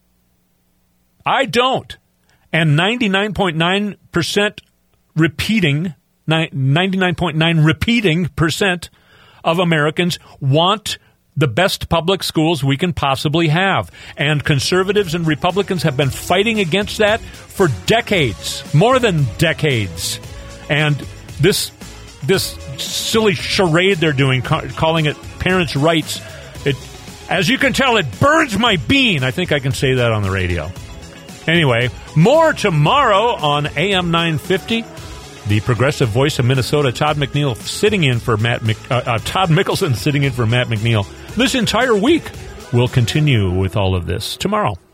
I don't. And 99.9% repeating 99.9 repeating percent of Americans want the best public schools we can possibly have. And conservatives and Republicans have been fighting against that for decades, more than decades. And this silly charade they're doing, calling it parents' rights, as you can tell, it burns my bean. I think I can say that on the radio. Anyway, more tomorrow on AM 950. The progressive voice of Minnesota, Todd McNeil, sitting in for Todd Mickelson, sitting in for Matt McNeil. This entire week, we'll continue with all of this tomorrow.